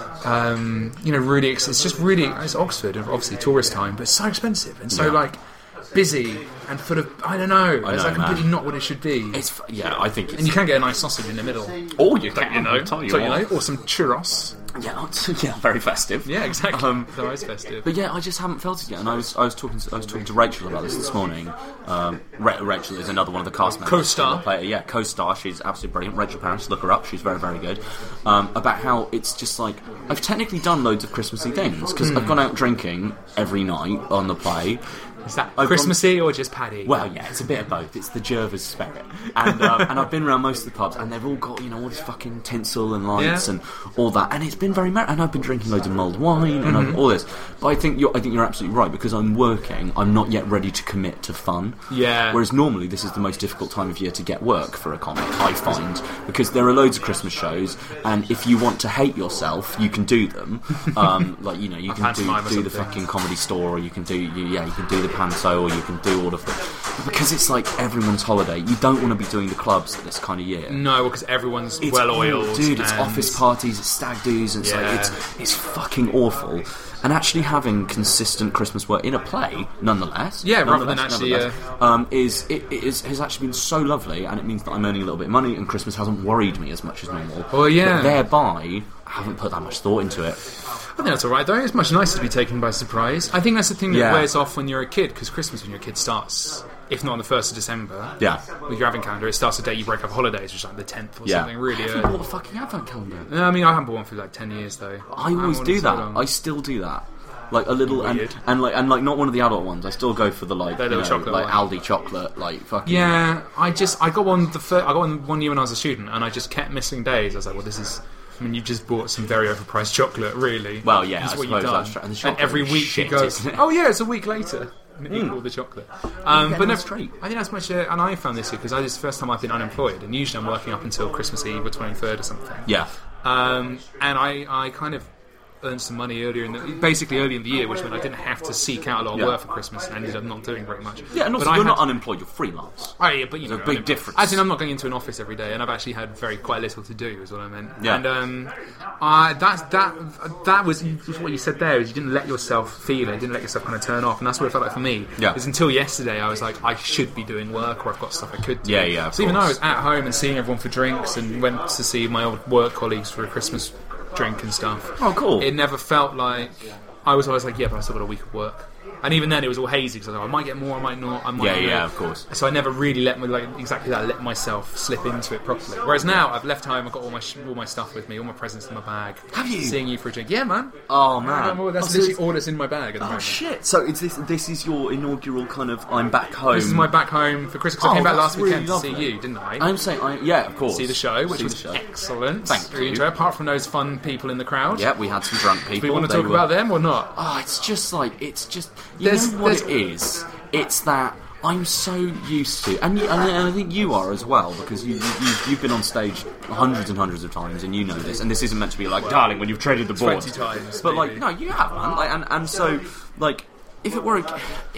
D: um, you know, really, it's just really it's Oxford, obviously tourist time, but it's so expensive and so
E: Yeah.
D: like. Busy and full of I don't know.
E: I
D: It's
E: know,
D: like completely
E: man.
D: not what it should be.
E: It's yeah. I think it's
D: And you can get a nice sausage in the middle.
E: Oh, you
D: Don't
E: can.
D: you know?
E: I'll tell you
D: so you
E: what.
D: know, or some churros.
E: Yeah, yeah, very festive.
D: Yeah, exactly.
E: Um,
D: They're always festive.
E: But yeah, I just haven't felt it yet. And I was, I was talking, to, I was talking to Rachel about this this morning. Um, Ra- Rachel is another one of the cast members.
D: Co-star.
E: Player, yeah, co-star. She's absolutely brilliant. Rachel Parrish, look her up. She's very, very good. Um, about how it's just like I've technically done loads of Christmassy things because
D: Hmm.
E: I've gone out drinking every night on the play.
D: Is that
E: I've
D: Christmassy or just Paddy?
E: Well, yeah, it's a bit of both. It's the Jervis spirit, and um, and I've been around most of the pubs, and they've all got you know all this fucking tinsel and lights
D: Yeah.
E: and all that, and it's been very merry. And I've been drinking loads of mulled wine and
D: Mm-hmm.
E: I've, all this. But I think you're I think you're absolutely right because I'm working. I'm not yet ready to commit to fun.
D: Yeah.
E: Whereas normally this is the most difficult time of year to get work for a comic. I find because there are loads of Christmas shows, and if you want to hate yourself, you can do them. Um, like you know you
D: A
E: can do,
D: pantomime or
E: do the
D: something.
E: fucking Comedy Store, or you can do you, yeah you can do the panto, or you can do all of them. But because it's like everyone's holiday, you don't want to be doing the clubs at this kind of year.
D: No, because everyone's
E: It's
D: well
E: all-
D: oiled.
E: dude. It's
D: and-
E: office parties, it's stag do's, and it's
D: Yeah.
E: like it's it's fucking awful. And actually having consistent Christmas work in a play, nonetheless,
D: Yeah, rather than
E: nonetheless,
D: actually,
E: nonetheless, um, is it, it is has actually been so lovely, and it means that I'm earning a little bit of money, and Christmas hasn't worried me as much as normal.
D: Well, yeah.
E: But thereby, I haven't put that much thought into it.
D: I think that's alright though. It's much nicer to be taken by surprise. I think that's the thing that
E: Yeah.
D: wears off when you're a kid, because Christmas when you're a kid starts, if not on the first of December,
E: Yeah.
D: with your advent calendar, it starts the day you break up holidays, which is like the tenth or
E: Yeah,
D: something really
E: I haven't
D: early.
E: bought a fucking advent calendar.
D: No, I mean, I haven't bought one for like ten years though.
E: I
D: haven't
E: always
D: bought
E: do
D: one for so
E: that.
D: long.
E: I still do that. Like a little and,
D: Weird.
E: and like and like not one of the adult ones. I still go for the like
D: The
E: you
D: little
E: know,
D: chocolate
E: like
D: one.
E: Aldi chocolate, like fucking
D: Yeah, I just I got one the first, I got one one year when I was a student, and I just kept missing days. I was like, well, this is. I mean, you've just bought some very overpriced chocolate, really.
E: Well, yeah,
D: That's
E: I
D: what
E: suppose
D: you've done.
E: that's true. And the
D: And
E: chocolate
D: every
E: is
D: week
E: shit,
D: you go,
E: isn't it?
D: oh yeah, it's a week later. And equal the chocolate. Um,
E: get
D: but
E: a
D: no,
E: nice treat.
D: I think that's much. Uh, and I found this year because I this is the first time I've been unemployed, and usually I'm working up until Christmas Eve or twenty-third or something.
E: Yeah.
D: Um, and I, I kind of earned some money earlier in the basically early in the year, which meant I didn't have to seek out a lot of
E: Yeah.
D: work for Christmas, and ended up not doing very much.
E: Yeah, and
D: But
E: also
D: I
E: you're
D: had-
E: not unemployed, you're freelance.
D: Oh yeah, but you
E: There's
D: know,
E: a big
D: I mean,
E: difference.
D: As in, I'm not going into an office every day, and I've actually had very quite little to do. Is what I meant.
E: Yeah.
D: And um, I that that that was just what you said there. Is you didn't let yourself feel it, you didn't let yourself kind of turn off, and that's what it felt like for me.
E: Yeah.
D: Because until yesterday, I was like, I should be doing work, or I've got stuff I could do.
E: Yeah, yeah, of
D: So even though I
E: course.
D: was at home and seeing everyone for drinks, and went to see my old work colleagues for a Christmas drink and stuff.
E: Oh, cool.
D: It never felt like I was always like, yeah, but I still got a week of work. And even then, it was all hazy because I was like, I might get more, I might not. I might
E: Yeah,
D: not.
E: yeah, of course.
D: So I never really let me like exactly that. Let myself slip into it properly. Whereas now I've left home. I've got all my sh- all my stuff with me, all my presents in my bag.
E: Have you?
D: Seeing you for a drink? Yeah, man.
E: Oh man.
D: Oh, that's
E: Oh, so
D: literally
E: it's-
D: all that's in my bag at the
E: Oh
D: moment.
E: shit! So it's this. This is your inaugural kind of. I'm back home.
D: This is my back home for Christmas. 'Cause I
E: Oh,
D: came back
E: that's
D: last weekend
E: really
D: to see
E: lovely.
D: you, didn't I?
E: I'm saying, I, yeah, of course.
D: see the show, which
E: See
D: was
E: the show.
D: excellent.
E: Thank
D: Really
E: you.
D: enjoyed it. Apart from those fun people in the crowd.
E: Yeah, we had some drunk people.
D: Do we want to
E: They
D: talk
E: were-
D: about them or not?
E: Oh, it's just like it's just you
D: There's-
E: know what
D: there's-
E: it is. It's that I'm so used to, and, you, and, and I think you are as well, because you, you you've, you've been on stage hundreds and hundreds of times, and you know this. And this isn't meant to be like, darling, when you've traded the board,
D: twenty times,
E: but like,
D: maybe.
E: no, you have, man. Like, and and so like. If it were, a,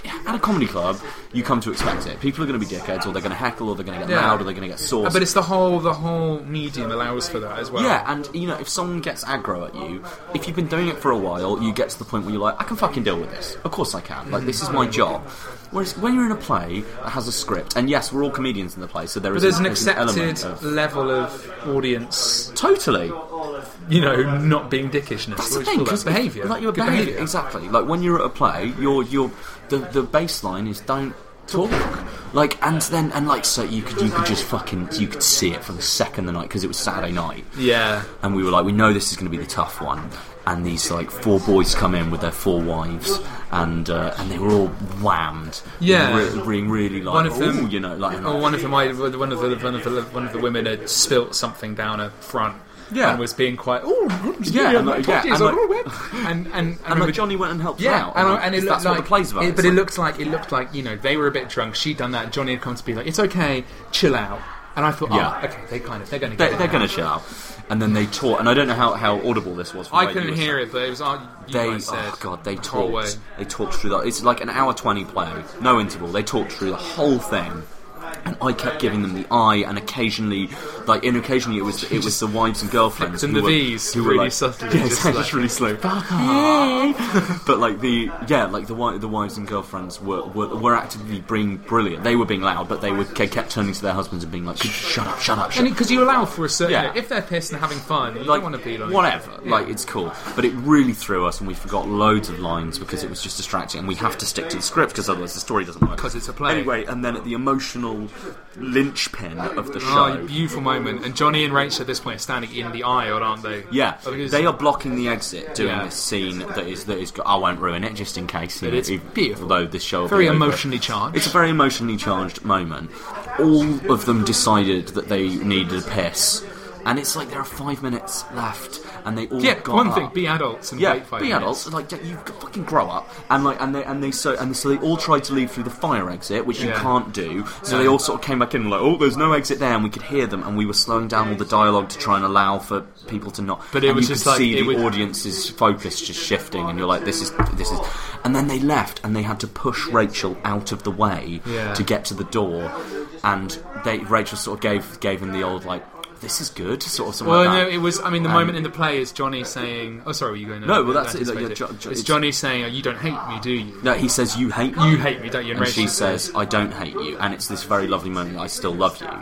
E: at a comedy club, you come to expect it. People are going to be dickheads, or they're going to heckle, or they're going to get
D: Yeah.
E: loud, or they're going to get saucy.
D: But it's the whole the whole medium allows for that as well.
E: Yeah, and you know, if someone gets aggro at you, if you've been doing it for a while, you get to the point where you're like, I can fucking deal with this. Of course I can. Like, this is my job. Whereas when you're in a play that has a script, and yes, we're all comedians in the play, so there
D: But
E: is
D: there's an
E: there's element
D: accepted
E: of...
D: level of audience,
E: Totally.
D: you know, not being dickishness.
E: That's
D: What
E: the
D: do
E: thing,
D: you call
E: because
D: that? Behaviour.
E: Like your
D: Good
E: behaviour,
D: behaviour.
E: exactly. Like when you're at a play, you're you're the the baseline is don't talk. Like and then and like so you could you could just fucking you could see it from the second the night because it was Saturday night.
D: Yeah.
E: And we were like, we know this is going to be the tough one. And these like four boys come in with their four wives, and uh, and they were all whammed.
D: Yeah.
E: Re- being really like,
D: One of them,
E: ooh, you know, like,
D: oh, one of them, I, one of the one of the one of the women had spilt something down her front.
E: Yeah.
D: And was being quite, oh,
E: Yeah, and like- yeah, and like-
D: and and and,
E: and like Johnny went and helped
D: yeah,
E: her out.
D: and,
E: like,
D: and it looked
E: that's
D: like
E: what the play's about.
D: it-
E: It's
D: but it
E: like-
D: looked like it looked like you know they were a bit drunk. She'd done that. And Johnny had come to be like, it's okay, chill out. And I thought,
E: Yeah.
D: oh, okay, they kind of they're going to
E: They,
D: get
E: they're
D: it
E: going
D: now.
E: to chill out. And then they taught, and I don't know how, how audible this was. From
D: I
E: what you
D: couldn't
E: were
D: hear
E: saying.
D: it, but it was uh, you
E: They,
D: guys said.
E: oh god, they
D: the whole way.
E: talked. They talked through that. It's like an hour twenty play, no interval. They talked through the whole thing, and I kept giving them the eye, and occasionally, like, and occasionally it was it was the wives and girlfriends
D: And
E: who
D: the
E: were,
D: V's,
E: who were
D: really
E: like,
D: subtly,
E: yeah,
D: just
E: exactly,
D: like,
E: just really slow. Fuck off. But like the yeah, like the wi- the wives and girlfriends were, were were actively being brilliant. They were being loud, but they would they kept turning to their husbands and being like, "Shut up, shut up, shut up."
D: Because you allow for a certain,
E: Yeah.
D: you know, if they're pissed and having fun, you
E: Like,
D: don't want to be like
E: whatever,
D: Yeah.
E: like it's cool, but it really threw us, and we forgot loads of lines because it was just distracting, and we have to stick to the script because otherwise the story doesn't work.
D: Because it's a play.
E: Anyway, and then at the emotional linchpin of the
D: Oh,
E: show,
D: beautiful moment. And Johnny and Rachel at this point are standing in the aisle, aren't they?
E: yeah,
D: Oh, because-
E: they are blocking the exit, doing
D: Yeah.
E: this scene that is that is. I won't ruin it, just in case. You
D: But
E: know,
D: it's
E: if-
D: beautiful.
E: Although this show will
D: Very
E: be over.
D: emotionally charged.
E: It's a very emotionally charged moment. All of them decided that they needed a piss, and it's like there are five minutes left, and they all
D: Yeah,
E: got
D: one
E: up.
D: thing, be adults and
E: Yeah,
D: wait five
E: be
D: minutes.
E: adults. Like you fucking grow up, and like and they and they so and so they all tried to leave through the fire exit, which you
D: Yeah.
E: can't do. So
D: No.
E: they all sort of came back in and like, oh, there's no exit there, and we could hear them, and we were slowing down all the dialogue to try and allow for people to not.
D: But it
E: and
D: was
E: you
D: just
E: could
D: like-
E: see
D: it
E: the
D: was-
E: audience's focus just shifting, and you're like, this is this is. And then they left, and they had to push Rachel out of the way
D: Yeah.
E: to get to the door, and they Rachel sort of gave gave him the old like. This is good, sort of something
D: Well,
E: like that.
D: no, it was. I mean, the
E: Um,
D: moment in the play is Johnny saying, "Oh, sorry, were you going?" To
E: No, well, that's it,
D: anticipate
E: like, yeah, Jo- Jo-
D: it's
E: it's-
D: Johnny saying, oh, "You don't hate me, do you?"
E: No, he says, you hate me.
D: You hate me, don't you? And
E: And
D: Rachel
E: she says, I don't hate you. And it's this very lovely moment, I still love you.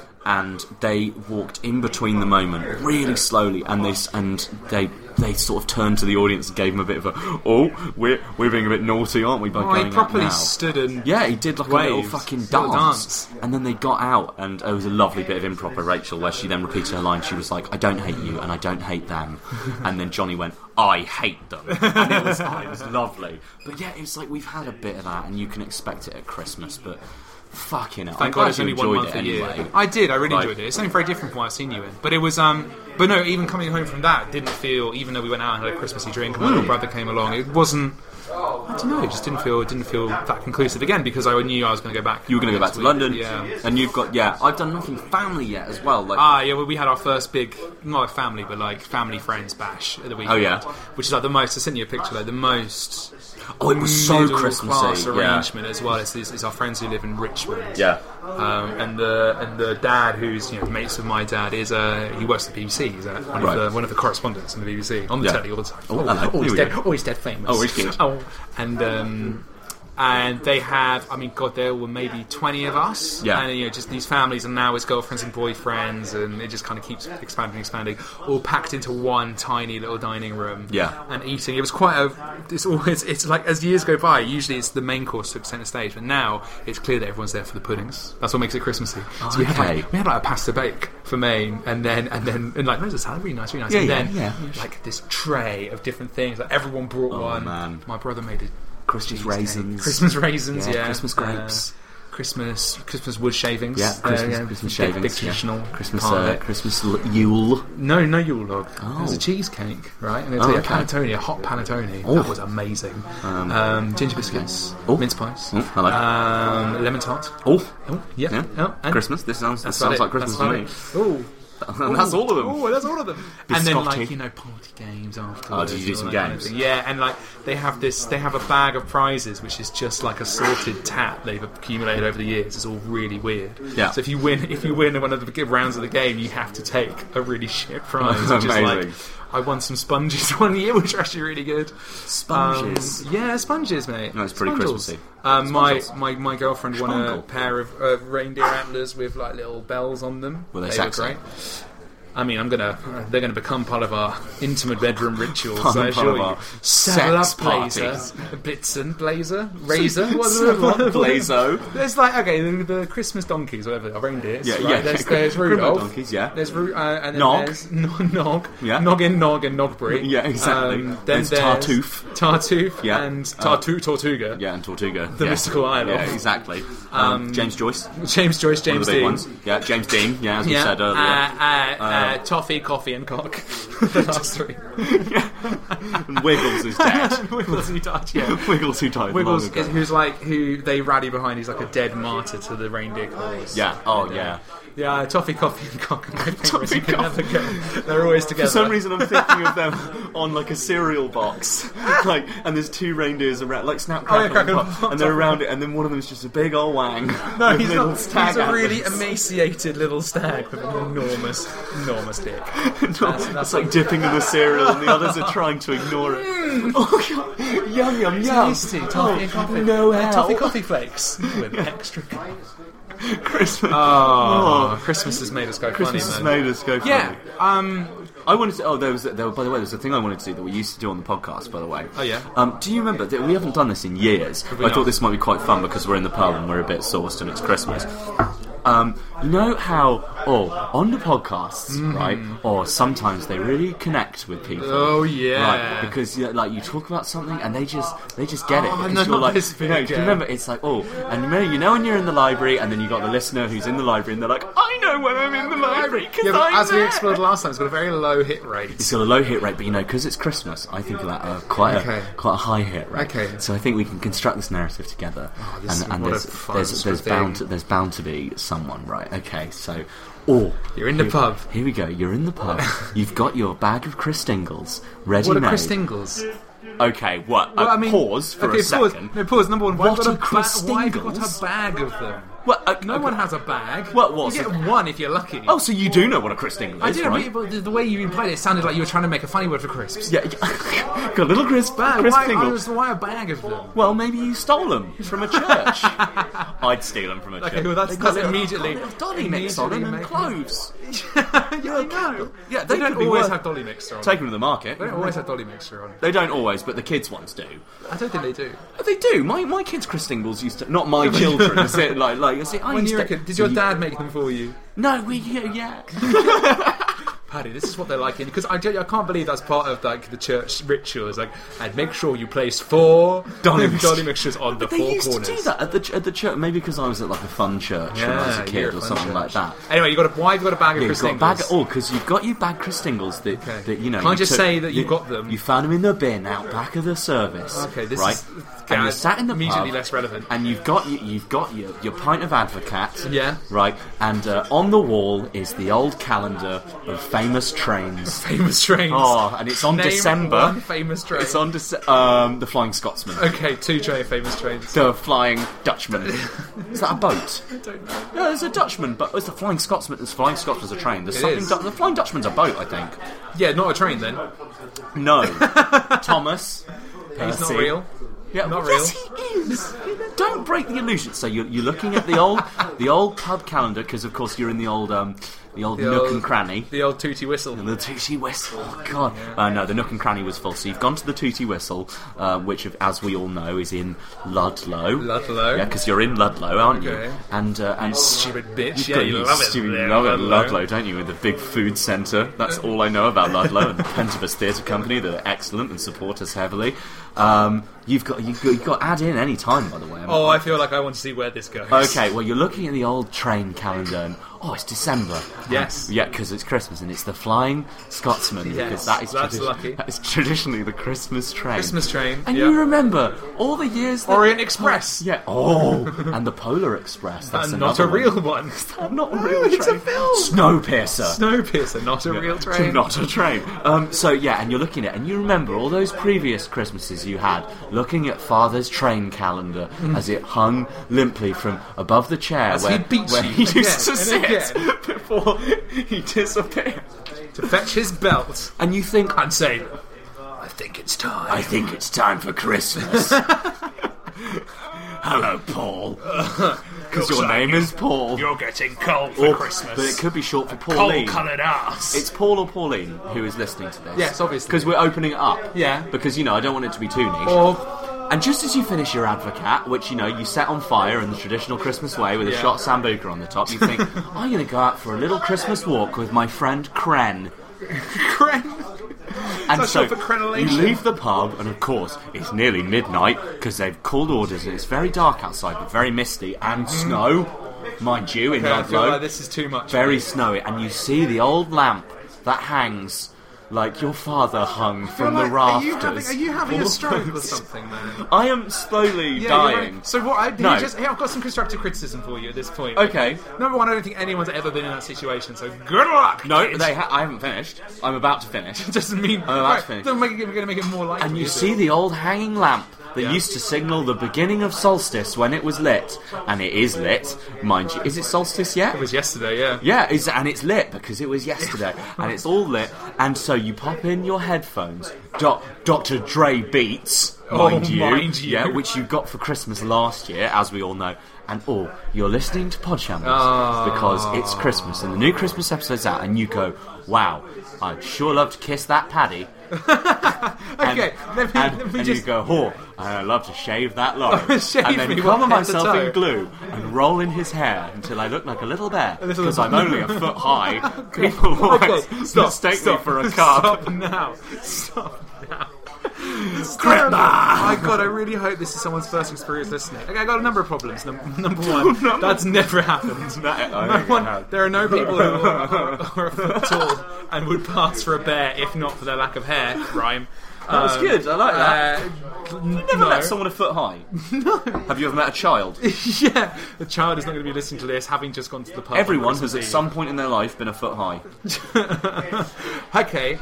E: And they walked in between the moment really slowly, and they s- and they they sort of turned to the audience and gave them a bit of a, oh, we're we're being a bit naughty, aren't we? By
D: Oh,
E: going
D: he
E: out
D: properly
E: now?"
D: stood and
E: Yeah, he did like a little
D: waved.
E: fucking
D: Little
E: dance.
D: dance.
E: And then they got out, and it was a lovely bit of improv by Rachel, where she then repeated her line. She was like, I don't hate you, and I don't hate them. And then Johnny went, I hate them. And it was, oh, it was lovely. But yeah, it's like we've had a bit of that, and you can expect it at Christmas, but fucking hell. I'm
D: Thank
E: glad
D: God it's
E: you
D: only one
E: enjoyed
D: month
E: it
D: a year.
E: anyway.
D: I did. I really
E: Like-
D: enjoyed it. It's something very different from what I've seen you in. But it was, um, but no, even coming home from that didn't feel. Even though we went out and had a Christmassy drink, and my
E: Hmm.
D: little brother came along, it wasn't. I don't know. It just didn't feel. It didn't feel that conclusive again because I knew I was going to go back.
E: You were going to go back
D: next
E: to
D: week.
E: London,
D: Yeah.
E: and you've got, yeah, I've done nothing family yet as well. Like,
D: Ah, yeah. Well, we had our first big, not a family, but like family friends bash at the weekend.
E: Oh, yeah.
D: Which is like the most. I sent you a picture. Like the most.
E: oh, it was so
D: middle
E: Christmassy.
D: class
E: Yeah.
D: arrangement as well. It's, it's, it's our friends who live in Richmond.
E: Yeah.
D: Um, and the and the dad, who's you know mates with my dad, is uh, he works at the B B C. He's uh, one
E: Right.
D: of the one of the correspondents in the B B C on the
E: Yeah.
D: telly all the time.
E: Oh, hello.
D: oh,
E: Here
D: he's
E: we
D: dead.
E: go.
D: Oh, he's dead famous.
E: Oh, he's good.
D: Oh, and um, and they have. I mean, God, there were maybe twenty of us.
E: Yeah.
D: And you know, just these families, and now it's girlfriends and boyfriends, and it just kind of keeps expanding, expanding, all packed into one tiny little dining room.
E: Yeah.
D: And eating. It was quite a. It's always. It's like as years go by. Usually, it's the main course took centre stage, but now it's clear that everyone's there for the puddings. That's what makes it Christmassy. So we had
E: Okay.
D: like we had like a pasta bake for main, and then and then and like there's a salad, really nice, really nice.
E: Yeah,
D: and
E: yeah,
D: then
E: yeah.
D: like this tray of different things. Like everyone brought
E: Oh,
D: one.
E: man.
D: My brother made it.
E: Christmas
D: cheesecake.
E: raisins.
D: Christmas raisins,
E: Yeah,
D: yeah.
E: Christmas grapes.
D: Uh, Christmas, Christmas wood shavings.
E: Yeah,
D: Uh,
E: Christmas,
D: yeah,
E: Christmas
D: big,
E: shavings.
D: Big
E: yeah.
D: traditional
E: Christmas,
D: part of
E: uh,
D: it.
E: Christmas l- Yule.
D: No, no Yule log.
E: Oh.
D: It was a cheesecake, right? And it
E: Oh,
D: was a
E: okay.
D: panettone, a hot panettone.
E: Oh.
D: That was amazing. Um, ginger biscuits,
E: Oh.
D: mince pies,
E: Oh, hello.
D: um, lemon tart.
E: Oh,
D: Oh, yeah.
E: yeah.
D: Oh, and
E: Christmas. This sounds, this
D: that's
E: sounds
D: about
E: like
D: it.
E: Christmas
D: That's
E: to me.
D: about it. Oh,
E: And that's all of them.
D: Oh, that's all of them.
E: Biscotti.
D: And then, like, you know, party games afterwards.
E: Oh, did you do some games?
D: Yeah, and like they have this, they have a bag of prizes, which is just like a sorted tat they've accumulated over the years. It's all really weird.
E: Yeah.
D: So if you win, if you win one of the rounds of the game, you have to take a really shit prize, which is like. I won some sponges one year, which are actually really good.
E: Sponges?
D: Um, yeah, sponges, mate.
E: No, it's pretty
D: Spongles.
E: Christmassy.
D: Um, my,
E: Spongles.
D: my my girlfriend won a
E: Spongle.
D: pair of uh, reindeer antlers with like little bells on them.
E: Were they
D: were
E: sexy?
D: great. I mean, I'm gonna. They're gonna become part of our intimate bedroom rituals.
E: Part
D: I
E: of
D: assure you.
E: our
D: Saddle
E: sex
D: up, Blazer,
E: parties.
D: Blitzen, Blazer, Razor. What's the
E: What?
D: what?
E: Blazo?
D: There's like okay, the, the Christmas donkeys, whatever, they are, reindeers.
E: Yeah,
D: right?
E: yeah.
D: There's, there's
E: Criminal
D: Rudolph.
E: donkeys, yeah.
D: There's Ru- uh, and then
E: Nog.
D: there's Nog, Nog,
E: Yeah.
D: Noggin, Nog, and Nogbury.
E: Yeah, exactly.
D: Um, then
E: There's Tartuffe.
D: Tartuffe,
E: Yeah.
D: and Tartu, Tortuga.
E: Yeah, and Tortuga.
D: The
E: yeah.
D: mystical island.
E: Yeah, exactly. Um,
D: Um,
E: James Joyce.
D: James Joyce,
E: One
D: James
E: of the big
D: Dean.
E: ones. Yeah, James Dean. Yeah, as we
D: Yeah,
E: said earlier.
D: uh, uh, uh, toffee, coffee, and cock. The last three.
E: And Wiggles is dead.
D: Wiggles who died. Yeah.
E: Wiggles who died
D: Wiggles,
E: long ago.
D: is, who's like who they rally behind. He's like a dead martyr to the reindeer cause.
E: Yeah. Oh,
D: And, uh,
E: yeah.
D: Yeah, toffee, coffee, and cock. Are my favourites.
E: Toffee,
D: You can
E: coffee.
D: never get- They're always together.
E: For some reason, I'm thinking of them on like a cereal box, like, and there's two reindeers around, like Snap
D: Oh, yeah,
E: Crackle,
D: Crackle
E: and,
D: Pop.
E: and they're around it, and then one of them is just a big old wang.
D: No,
E: with
D: he's
E: little
D: not.
E: stag
D: He's a really
E: antlers.
D: emaciated little stag with an enormous, enormous dick.
E: It's
D: that's-
E: like dipping in the cereal, and the others are trying to ignore it. Oh god, yum yum yum!
D: Tasty toffee and coffee.
E: No
D: Uh,
E: hell.
D: toffee coffee flakes with extra.
E: Christmas.
D: Oh, Christmas has made us go
E: Christmas
D: funny,
E: has
D: man.
E: made us go funny.
D: Yeah. Um.
E: I wanted to. Oh, there was. There, by the way, there's a thing I wanted to do that we used to do on the podcast. By the way.
D: Oh, yeah?
E: Um, do you remember that we haven't done this in years?
D: we
E: I
D: not?
E: thought this might be quite fun because we're in the pub and we're a bit sourced and it's Christmas. Um, you know how, oh, on the podcasts, right? Or sometimes they really connect with people.
D: Oh, yeah.
E: Right, because you know, like you talk about something and they just they just get it.
D: Oh,
E: Because
D: no,
E: you're
D: not
E: like,
D: this
E: you know,
D: big,
E: do you
D: yeah.
E: remember? It's like, oh, and you know, you know when you're in the library and then you got the listener who's in the library and they're like, I know when I'm in the library because
D: Yeah, but
E: I'm
D: as we
E: there.
D: explored last time, it's got a very low hit rate.
E: It's got a low hit rate, but you know, because it's Christmas, I think of that uh, quite
D: Okay.
E: a quite a high hit rate.
D: Okay.
E: So I think we can construct this narrative together,
D: Oh, this is-
E: and, and
D: what a
E: there's
D: fun
E: there's,
D: sort
E: there's
D: of
E: bound
D: thing.
E: to, there's bound to be someone, right? Okay, so. Oh,
D: You're in the
E: here-
D: pub.
E: Here we go. You're in the pub. You've got your bag of Christingles ready
D: What are
E: made.
D: Christingles?
E: Okay, what?
D: Well,
E: uh,
D: I mean,
E: pause for
D: okay,
E: a second.
D: Pause. No, pause. Number one, why have
E: What
D: you
E: are
D: got a ba- why have you got
E: Christingles?
D: a bag of them?
E: What? Uh,
D: No
E: okay.
D: one has a bag.
E: What was
D: You get
E: it?
D: one if you're lucky.
E: Oh, so you do know what a Christingle is,
D: I did,
E: right?
D: but the, the way you implied it, it sounded like you were trying to make a funny word for crisps.
E: Yeah, got a little crisp,
D: Bag.
E: crisp
D: Why,
E: tingle.
D: I was, why a bag of them?
E: Well, maybe you stole them from a church. I'd steal them from a church.
D: Okay, well, that's,
E: They got
D: that's
E: little-
D: immediately...
E: got Dolly mix on them and
D: immediately
E: cloves.
D: yeah, I know.
E: Yeah,
D: they,
E: they
D: don't
E: could be
D: always
E: worth-
D: have dolly mixture on.
E: Take them to the market.
D: They don't always have dolly mixture on.
E: They don't always, but the kids ones do.
D: I don't think they do.
E: Oh, they do. My my kids' Christingles used to. Not my children. Is it like like? I see. I
D: When
E: used
D: you were a
E: to,
D: kid, did your dad make them for you?
E: No, we yeah. yeah.
D: Paddy, this is what they're like, because I, I can't believe that's part of like the church rituals. Like, and make sure you place four
E: Dolly
D: dolly,
E: mixtures.
D: mixtures on the
E: They
D: four
E: used
D: corners.
E: to do that at the ch- at the church. Maybe because I was at like a fun church when I was a
D: Yeah,
E: kid
D: you're
E: or
D: a fun
E: something
D: church.
E: like that.
D: Anyway, you got a, why have you got a bag of
E: Yeah, you've got
D: Christingles?
E: a bag. Oh, because you've got your bag Christingles that,
D: Okay.
E: that you know.
D: Can't
E: you
D: just
E: took-
D: say that you got them.
E: You found them in the bin out back of the service.
D: Okay, this
E: right?
D: is
E: and
D: uh,
E: you sat in the
D: immediately
E: pub,
D: less relevant.
E: And you've got you, you've got your, your pint of Advocat.
D: Yeah.
E: Right. And uh, on the wall is the old calendar of famous trains.
D: Famous trains.
E: Oh, and it's on
D: Name
E: December.
D: one famous train.
E: It's on Dece- um, the Flying Scotsman.
D: Okay, two train famous trains.
E: The Flying Dutchman. Is that a boat?
D: I don't know.
E: No, there's a Dutchman, but it's the Flying Scotsman. It's Flying Scotsman's a train. There's
D: It
E: something.
D: is.
E: Du- the Flying Dutchman's a boat, I think.
D: Yeah, not a train then.
E: No, Thomas.
D: He's not
E: Percy.
D: real.
E: Yeah,
D: Not
E: yes,
D: real.
E: he is. Don't break the illusion. So you're, you're looking at the old the old pub calendar because, of course, you're in the old um, the old
D: The
E: nook
D: old-
E: and cranny.
D: The old tooty whistle.
E: And the Tootie Whistle. Oh, God. Uh, no, the Nook and Cranny was full. So you've gone to the Tootie Whistle, uh, which, as we all know, is in Ludlow.
D: Ludlow.
E: Yeah, because you're in Ludlow, aren't
D: Okay.
E: you? And uh, and
D: Stupid bitch.
E: You've
D: Yeah,
E: got,
D: you
E: you
D: love it
E: stupid
D: there,
E: love it,
D: Ludlow.
E: Ludlow, don't you? With the big food centre. That's all I know about Ludlow and the Pentibus Theatre Company. That are excellent and support us heavily. Um, you've got you've got, you've got add in any time, by the way.
D: Oh, I feel like I want to see where this goes.
E: Okay, well, you're looking at the old train calendar, and oh, it's December.
D: Yes.
E: Yeah, because it's Christmas, and it's the Flying Scotsman,
D: Yes,
E: because that is,
D: that's
E: tradi-
D: lucky.
E: that is traditionally the Christmas train.
D: Christmas train.
E: And
D: yep.
E: you remember all the years that...
D: Orient Express.
E: Yeah. Oh, and the Polar Express. That's
D: Uh, not a
E: another
D: real
E: one.
D: one.
E: Not a
D: No,
E: real
D: it's
E: train.
D: a film.
E: Snowpiercer.
D: Snowpiercer, not a real train.
E: Not a train. Um, so yeah, and you're looking at, and you remember all those previous Christmases you had, looking at Father's train calendar
D: Mm.
E: as it hung limply from above the chair
D: As
E: where,
D: he beats
E: where
D: you
E: he used
D: again
E: to
D: and
E: sit
D: again.
E: before he disappeared.
D: To fetch his belt
E: And you think,
D: and say, I think it's time.
E: I think it's time for Christmas. Hello, Paul. Because your
D: like
E: name
D: you-
E: is Paul.
D: You're getting cold for
E: Or-
D: Christmas.
E: But it could be short for Pauline.
D: Cold-coloured ass.
E: It's Paul or Pauline who is listening to this.
D: Yes, obviously.
E: Because we're opening it up.
D: Yeah.
E: Because, you know, I don't want it to be too niche.
D: Or...
E: And just as you finish your Advocat, which, you know, you set on fire in the traditional Christmas way with a
D: Yeah.
E: shot Sambuca on the top, you think, I'm going to go out for a little Christmas walk with my friend Kren.
D: Kren.
E: And
D: That's
E: so
D: short for crenellation.
E: you leave the pub, and of course, it's nearly midnight, because they've called orders, and it's very dark outside, but very misty, and snow, mind you, in
D: Okay, I feel
E: Ludlow.
D: like this is too much.
E: Very snowy, and you see the old lamp that hangs like your father hung from
D: You're
E: the
D: like,
E: rafters.
D: Are you having, are you having a stroke or
E: Almost.
D: something, man?
E: I am slowly
D: Yeah, you're
E: dying.
D: right. So what? I,
E: No.
D: no. just, hey, I've got some constructive criticism for you at this point.
E: Okay.
D: Number one, I don't think anyone's ever been in that situation. So good luck.
E: No,
D: kid.
E: they ha- I haven't finished. I'm about to finish.
D: doesn't mean.
E: I'm about
D: right,
E: to finish.
D: Then we're going to make it more likely.
E: And you
D: is
E: see
D: it?
E: the old hanging lamp that
D: Yeah.
E: used to signal the beginning of solstice when it was lit, and it is lit, mind you. Is it solstice yet?
D: It was yesterday, yeah.
E: Yeah, it's, and it's lit because it was yesterday, and it's all lit. And so you pop in your headphones, Doc, Doctor Dre Beats,
D: Oh,
E: mind you,
D: mind you.
E: yeah, which you got for Christmas last year, as we all know. And oh, you're listening to Podshambles
D: Oh.
E: because it's Christmas, and the new Christmas episode's out, and you go, "Wow, I'd sure love to kiss that Paddy." And,
D: Okay, let me,
E: and,
D: let me
E: and
D: just.
E: you go, oh, I'd love to shave that low.
D: Shave
E: and then
D: me
E: cover
D: from head to
E: myself
D: toe.
E: in glue and roll in his hair until I look like a little bear.
D: little-
E: Because I'm only a foot high. People will
D: Okay, stop,
E: mistake
D: stop,
E: me for a cub.
D: Stop now. Stop now.
E: Grandma!
D: My God, I really hope this is someone's first experience listening. Okay, I got a number of problems. Num- number one, that's never happened.
E: That- I
D: Number
E: think it
D: one,
E: has.
D: there are no people who are, are, are a foot tall and would pass for a bear if not for their lack of hair. Rhyme.
E: That was good, I like that.
D: Uh,
E: You never
D: no.
E: met someone a foot high? No. Have you ever met a child?
D: Yeah, the child is not going to be listening to this, having just gone to the pub. on
E: Everyone has
D: Christmas
E: at
D: Eve.
E: some point in their life been a foot high.
D: Okay.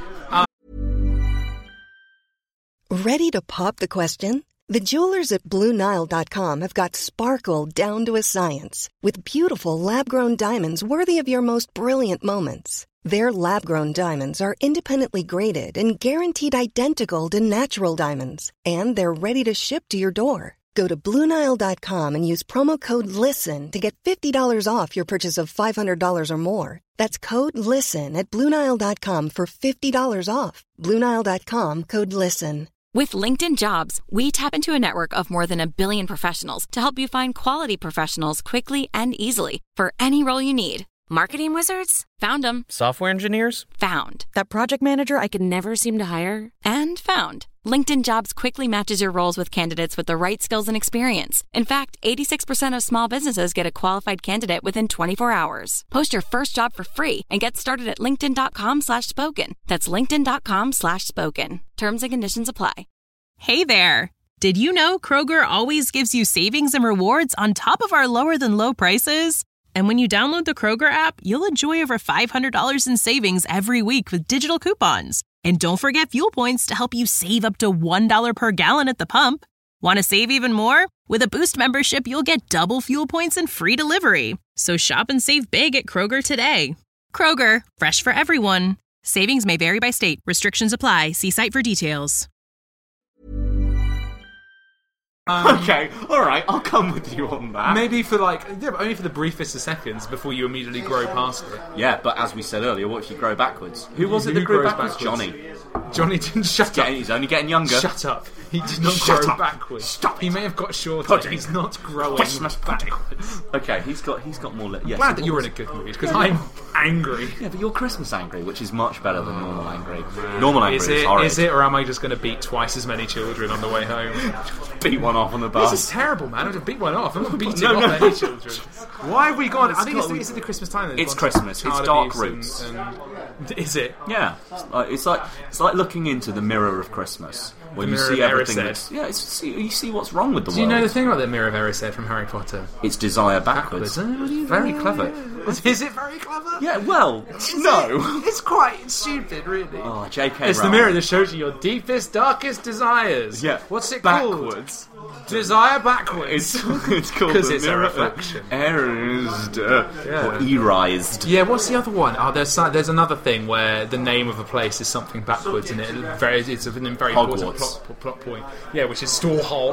A: Ready to pop the question? The jewelers at Blue Nile dot com have got sparkle down to a science with beautiful lab-grown diamonds worthy of your most brilliant moments. Their lab-grown diamonds are independently graded and guaranteed identical to natural diamonds, and they're ready to ship to your door. Go to Blue Nile dot com and use promo code LISTEN to get fifty dollars off your purchase of five hundred dollars or more. That's code LISTEN at Blue Nile dot com for fifty dollars off. Blue Nile dot com, code LISTEN.
F: With LinkedIn Jobs, we tap into a network of more than a billion professionals to help you find quality professionals quickly and easily for any role you need. Marketing wizards? Found them.
G: Software engineers?
F: Found.
H: That project manager I could never seem to hire?
F: And found. LinkedIn Jobs quickly matches your roles with candidates with the right skills and experience. In fact, eighty-six percent of small businesses get a qualified candidate within twenty-four hours. Post your first job for free and get started at linkedin.com slash spoken. That's linkedin.com slash spoken. Terms and conditions apply.
I: Hey there! Did you know Kroger always gives you savings and rewards on top of our lower than low prices? And when you download the Kroger app, you'll enjoy over five hundred dollars in savings every week with digital coupons. And don't forget fuel points to help you save up to one dollar per gallon at the pump. Want to save even more? With a Boost membership, you'll get double fuel points and free delivery. So shop and save big at Kroger today. Kroger, fresh for everyone. Savings may vary by state. Restrictions apply. See site for details.
D: Um,
E: Okay, alright, I'll come with you on that.
D: Maybe for like, yeah, but only for the briefest of seconds before you immediately grow past it.
E: Yeah, but as we said earlier, what if you grow backwards? Who was it
D: Who
E: that grew
D: grows
E: backwards?
D: backwards?
E: Johnny.
D: Johnny didn't shut
E: Getting,
D: up.
E: he's only getting younger.
D: Shut up. He did not
E: Shut
D: grow
E: up.
D: backwards.
E: Stop
D: He
E: it.
D: may have got shorter.
E: Pudding.
D: He's not growing
E: Christmas pudding.
D: backwards.
E: Okay, he's got he's got more. Li- yes,
D: Glad
E: he
D: that you were
E: was.
D: in a good mood because I'm angry.
E: Yeah, but you're Christmas angry, which is much better than normal angry. Normal angry
D: is
E: is
D: it,
E: horrid.
D: is it, or am I just going to beat twice as many children on the way home?
E: Beat one off on the bus.
D: This is terrible, man. I'm going to beat one off. I'm not beating
E: No,
D: off
E: no.
D: any children. Why have we gone?
E: It's
D: I think it's,
E: got-
D: the, is it the Christmas time? that
E: It's
D: we've gone to
E: Christmas. It's
D: child
E: dark
D: abuse
E: roots.
D: And, and, is it?
E: Yeah, uh, it's like it's like looking into the mirror of Christmas, where
D: The
E: you
D: mirror
E: see
D: of
E: everything.
D: Erised.
E: That's, yeah, it's, see, you see what's wrong with the
D: Do
E: world.
D: you know the thing about the Mirror of Erised from Harry Potter?
E: It's desire backwards.
D: Backwards. Oh,
E: Very clever.
D: Is, is it very clever?
E: Yeah, well, no.
D: It's quite stupid, really.
E: Oh, J K.
D: It's the
E: Rowling.
D: mirror that shows you your deepest, darkest desires.
E: Yeah,
D: What's it called?
E: backwards.
D: Desire backwards.
E: It's it's called
D: 'Cause
E: the
D: it's a
E: mirror
D: reflection.
E: Erised, uh,
D: Yeah.
E: or erised.
D: Yeah, what's the other one? Oh, there's some- there's another thing where the name of a place is something backwards, and it very it's a very important
E: Hogwarts.
D: plot, plot point. Yeah, which is Storhol.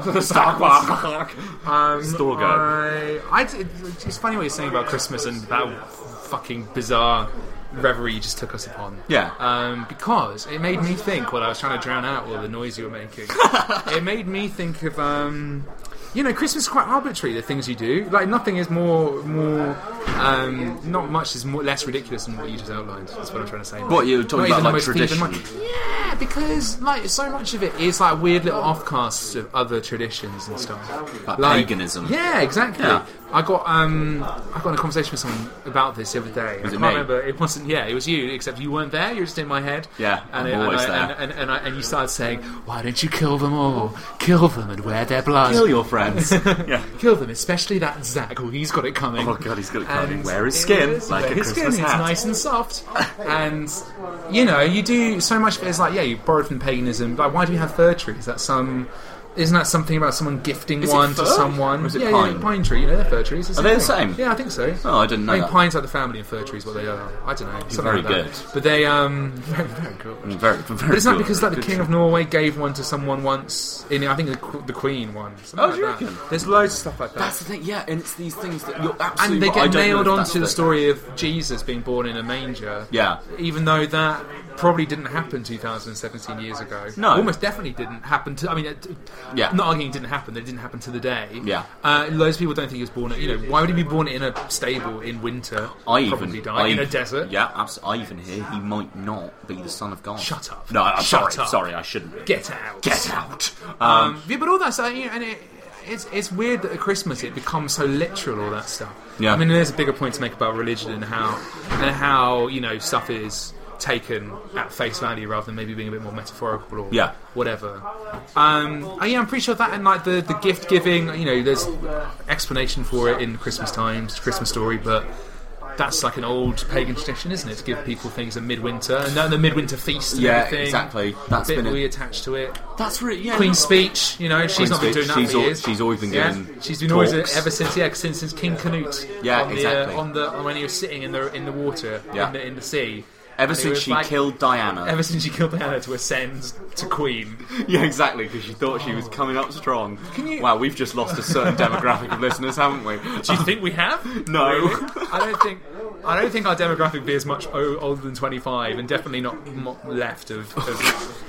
D: um,
E: Storgo.
D: I, I, it- it's funny what you're saying about Christmas and that fucking bizarre reverie you just took us upon.
E: Yeah.
D: Um, because it made me think while I was trying to drown out all the noise you were making. It made me think of. Um, You know, Christmas is quite arbitrary, the things you do. Like, nothing is more, more, um, not much is more, less ridiculous than what you just outlined. That's what I'm trying to say.
E: What, you're talking
D: Not
E: about,
D: even
E: like,
D: the most- even
E: tradition?
D: like- yeah, because, like, so much of it is, like, weird little offcasts of other traditions and stuff.
E: Like paganism.
D: Yeah, exactly.
E: Yeah.
D: I got, um, I got in a conversation with someone about this the other day.
E: Was
D: I
E: it
D: can't
E: me?
D: remember. It wasn't, yeah, it was you, except you weren't there. You were just in my head.
E: Yeah,
D: and
E: I'm
D: it-
E: always
D: and I,
E: there.
D: And, and, and, I, and you started saying, why don't you kill them all? Kill them and wear their blood.
E: Kill your friends. Yeah.
D: Kill them, especially that Zach. Oh, he's got it coming.
E: Oh, God, he's got it coming.
D: And
E: Wear his
D: it
E: skin
D: is-
E: like
D: wear
E: a
D: his
E: Christmas
D: skin,
E: hat.
D: It's nice and soft. And, you know, you do so much of it is like, yeah, you borrowed from paganism. Like, why do you have fir trees? That's some... Isn't that something about someone gifting
E: Is it
D: one to
E: fir?
D: someone?
E: Or is it
D: yeah,
E: pine?
D: yeah, pine tree. You know, they're fir trees. It's
E: Are they the
D: thing.
E: same?
D: Yeah, I think so.
E: Oh, I didn't know
D: I think
E: that.
D: pine's like the family, and fir trees what they are. I don't know. Something
E: very
D: like that.
E: good.
D: But they, um, very, very good.
E: Very, very
D: But isn't that
E: good.
D: because like the
E: Good
D: King
E: choice.
D: of Norway gave one to someone once? In I think the, qu- the Queen one. Something
E: Oh,
D: like
E: do you
D: that.
E: reckon?
D: There's loads of stuff like that.
E: That's the thing, yeah, and it's these things that you're absolutely
D: And they
E: right. I
D: get
E: don't know
D: nailed
E: if that's
D: onto the
E: it.
D: story of Jesus being born in a manger.
E: Yeah.
D: Even though that probably didn't happen two thousand seventeen years ago.
E: No.
D: Almost definitely didn't happen to... I mean, it,
E: Yeah.
D: not arguing it didn't happen, that it didn't happen to the day.
E: Yeah.
D: Uh, loads of people don't think he was born... You know, why would he be born in a stable in winter?
E: I
D: Probably
E: even
D: die
E: I,
D: in a desert.
E: Yeah, absolutely. I even hear he might not be the son of God.
D: Shut up.
E: No, I'm
D: Shut
E: sorry.
D: up.
E: Sorry, I shouldn't.
D: Get out.
E: Get out.
D: Um,
E: Um,
D: yeah, but all that stuff, you know, and it, it's it's weird that at Christmas it becomes so literal. All that stuff.
E: Yeah.
D: I mean, there's a bigger point to make about religion and how and how you know stuff is taken at face value rather than maybe being a bit more metaphorical or
E: Yeah.
D: whatever. Um, uh, yeah, I'm pretty sure that and like the the gift giving, you know, there's explanation for it in Christmas times, Christmas Story, but. That's like an old pagan tradition, isn't it? To give people things at midwinter, and then the midwinter feast and
E: Yeah,
D: everything.
E: exactly. That's
D: a bit
E: been a-
D: we attached to it.
E: that's really yeah.
D: Queen's Speech, you know, she's
E: Queen's
D: not been
E: Speech,
D: doing that
E: she's
D: for
E: al-
D: years.
E: she's always been
D: yeah.
E: giving
D: She's been always
E: talks.
D: ever since yeah, since since King Canute.
E: Yeah,
D: on the,
E: exactly.
D: Uh, on the when he was sitting in the in the water
E: Yeah.
D: in, the, in the sea.
E: Ever
D: And he
E: since
D: was
E: she
D: like-
E: killed Diana.
D: Ever since she killed Diana to ascend to Queen.
E: Yeah, exactly, because she thought she was coming up strong.
D: Can you-
E: Wow, we've just lost a certain demographic of listeners, haven't we?
D: Do you think we have?
E: No.
D: Really? I don't think. I don't think our demographic would be as much o- older than twenty-five, and definitely not mo- left of. of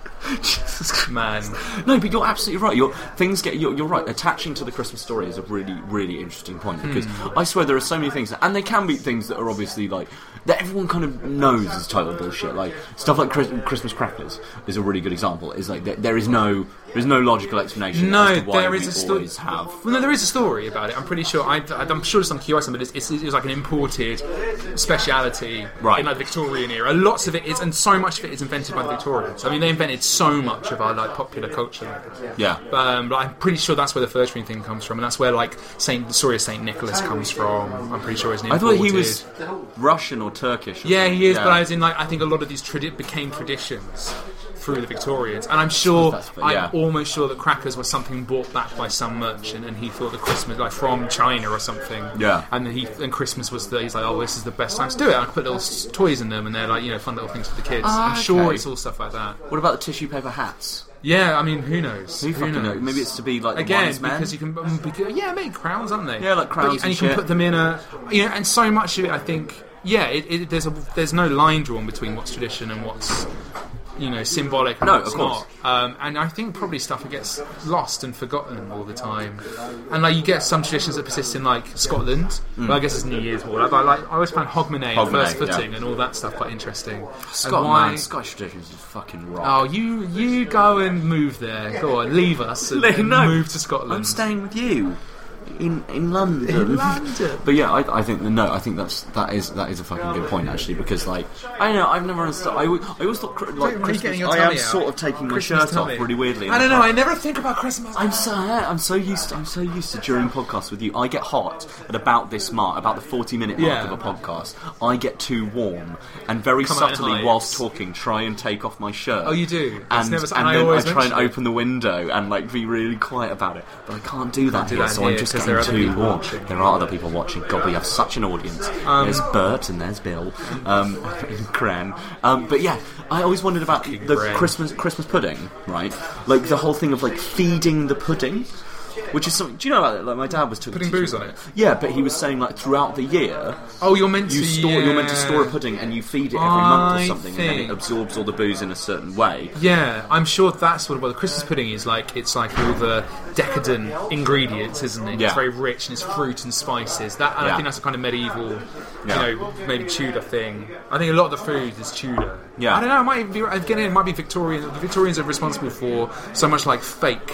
D: man.
E: No, but you're absolutely right. You're, things get. You're, you're right. Attaching to the Christmas story is a really, really interesting point because
D: Hmm.
E: I swear there are so many things, and they can be things that are obviously like that everyone kind of knows is total bullshit. Like stuff like Chris, Christmas crackers is a really good example. Is like there, there is no, there is no logical explanation.
D: No,
E: as to why
D: there
E: we
D: is a story.
E: always have.
D: Well, no, there is a story about it. I'm pretty sure. I, I'm sure it's on Q I something, but it's, it's, it's like an imported speciality
E: Right.
D: in like the Victorian era. Lots of it is, and so much of it is invented by the Victorians. I mean, they invented so much of our like popular culture.
E: Yeah.
D: Um, but I'm pretty sure that's where the fir tree thing comes from, and that's where like Saint the story of Saint Nicholas comes from. I'm pretty sure it's an
E: I thought he
D: imported-
E: was Russian or Turkish. Or
D: Yeah,
E: something.
D: he is. But I was in like I think a lot of these tradi- became traditions through the Victorians, and I'm sure
E: That's- yeah.
D: I'm almost sure that crackers was something bought back by some merchant, and he thought that Christmas like from China or something.
E: Yeah.
D: And then he and Christmas was the, he's like, oh, this is the best time to do it. I put little s- toys in them, and they're like you know fun little things for the kids.
E: Ah,
D: I'm sure
E: okay.
D: it's all stuff like that.
E: What about the tissue paper hats?
D: Yeah, I mean, who knows?
E: Who fucking knows? Maybe it's to be like the
D: again
E: wise man?
D: because you can, um, because, yeah, make crowns, aren't they?
E: Yeah, like crowns
D: But you- and,
E: and
D: you can
E: shit.
D: put them in a, you know, and so much of it, I think, yeah, it, it, there's a there's no line drawn between what's tradition and what's you know, symbolic.
E: No,
D: it's
E: of course.
D: not. Um, and I think probably stuff that gets lost and forgotten all the time. And like you get some traditions that persist in like Scotland. Mm. Well, I guess it's New Year's War. Like, I like I always found Hogmanay,
E: Hogmanay
D: first footing,
E: yeah.
D: and all that stuff quite interesting.
E: Scotland,
D: why...
E: man, Scottish traditions is fucking rock.
D: Oh, you you go and move there. Go on, leave us and, and
E: no,
D: move to Scotland.
E: I'm staying with you. In in London,
D: in London.
E: But yeah, I, I think no, I think that's that is that is a fucking good point actually, because like I don't know, I've never understood. I, I always thought like Christmas, I am out. sort of taking
D: Christmas
E: my shirt
D: tummy.
E: off really weirdly.
D: I don't know. I never think about Christmas.
E: I'm so I'm so used to, I'm so used to during podcasts with you. I get hot at about this mark, about the forty minute mark
D: yeah.
E: of a podcast. I get too warm and very
D: Come
E: subtly whilst talking try and take off my shirt.
D: Oh, you do.
E: And,
D: never,
E: and,
D: and
E: then I, I try and
D: it.
E: open the window and like be really quiet about it, but I can't do that
D: can't do
E: here.
D: that
E: So
D: here,
E: I'm just getting
D: there are
E: too
D: people
E: warm.
D: watching.
E: There are other people watching. God, we have such an audience. Um, there's Bert and there's Bill, um, and Cran. Um, but yeah, I always wondered about the
D: Cran.
E: Christmas Christmas pudding, right? Like the whole thing of like feeding the pudding. Which is something. Do you know about it? Like my dad was talking,
D: putting booze on it.
E: Yeah, but he was saying like throughout the year.
D: Oh, you're meant
E: you
D: to.
E: store.
D: Yeah.
E: You're meant to store a pudding and you feed it every
D: I
E: month or something,
D: think...
E: and then it absorbs all the booze in a certain way.
D: Yeah, I'm sure that's what. Well, the Christmas pudding is like. It's like all the decadent ingredients, isn't it?
E: Yeah.
D: It's very rich and it's fruit and spices. That, and
E: yeah.
D: I think that's a kind of medieval,
E: yeah.
D: you know, maybe Tudor thing. I think a lot of the food is Tudor.
E: Yeah.
D: I don't know. It might even be. Again, it might be Victorian. The Victorians are responsible for so much like fake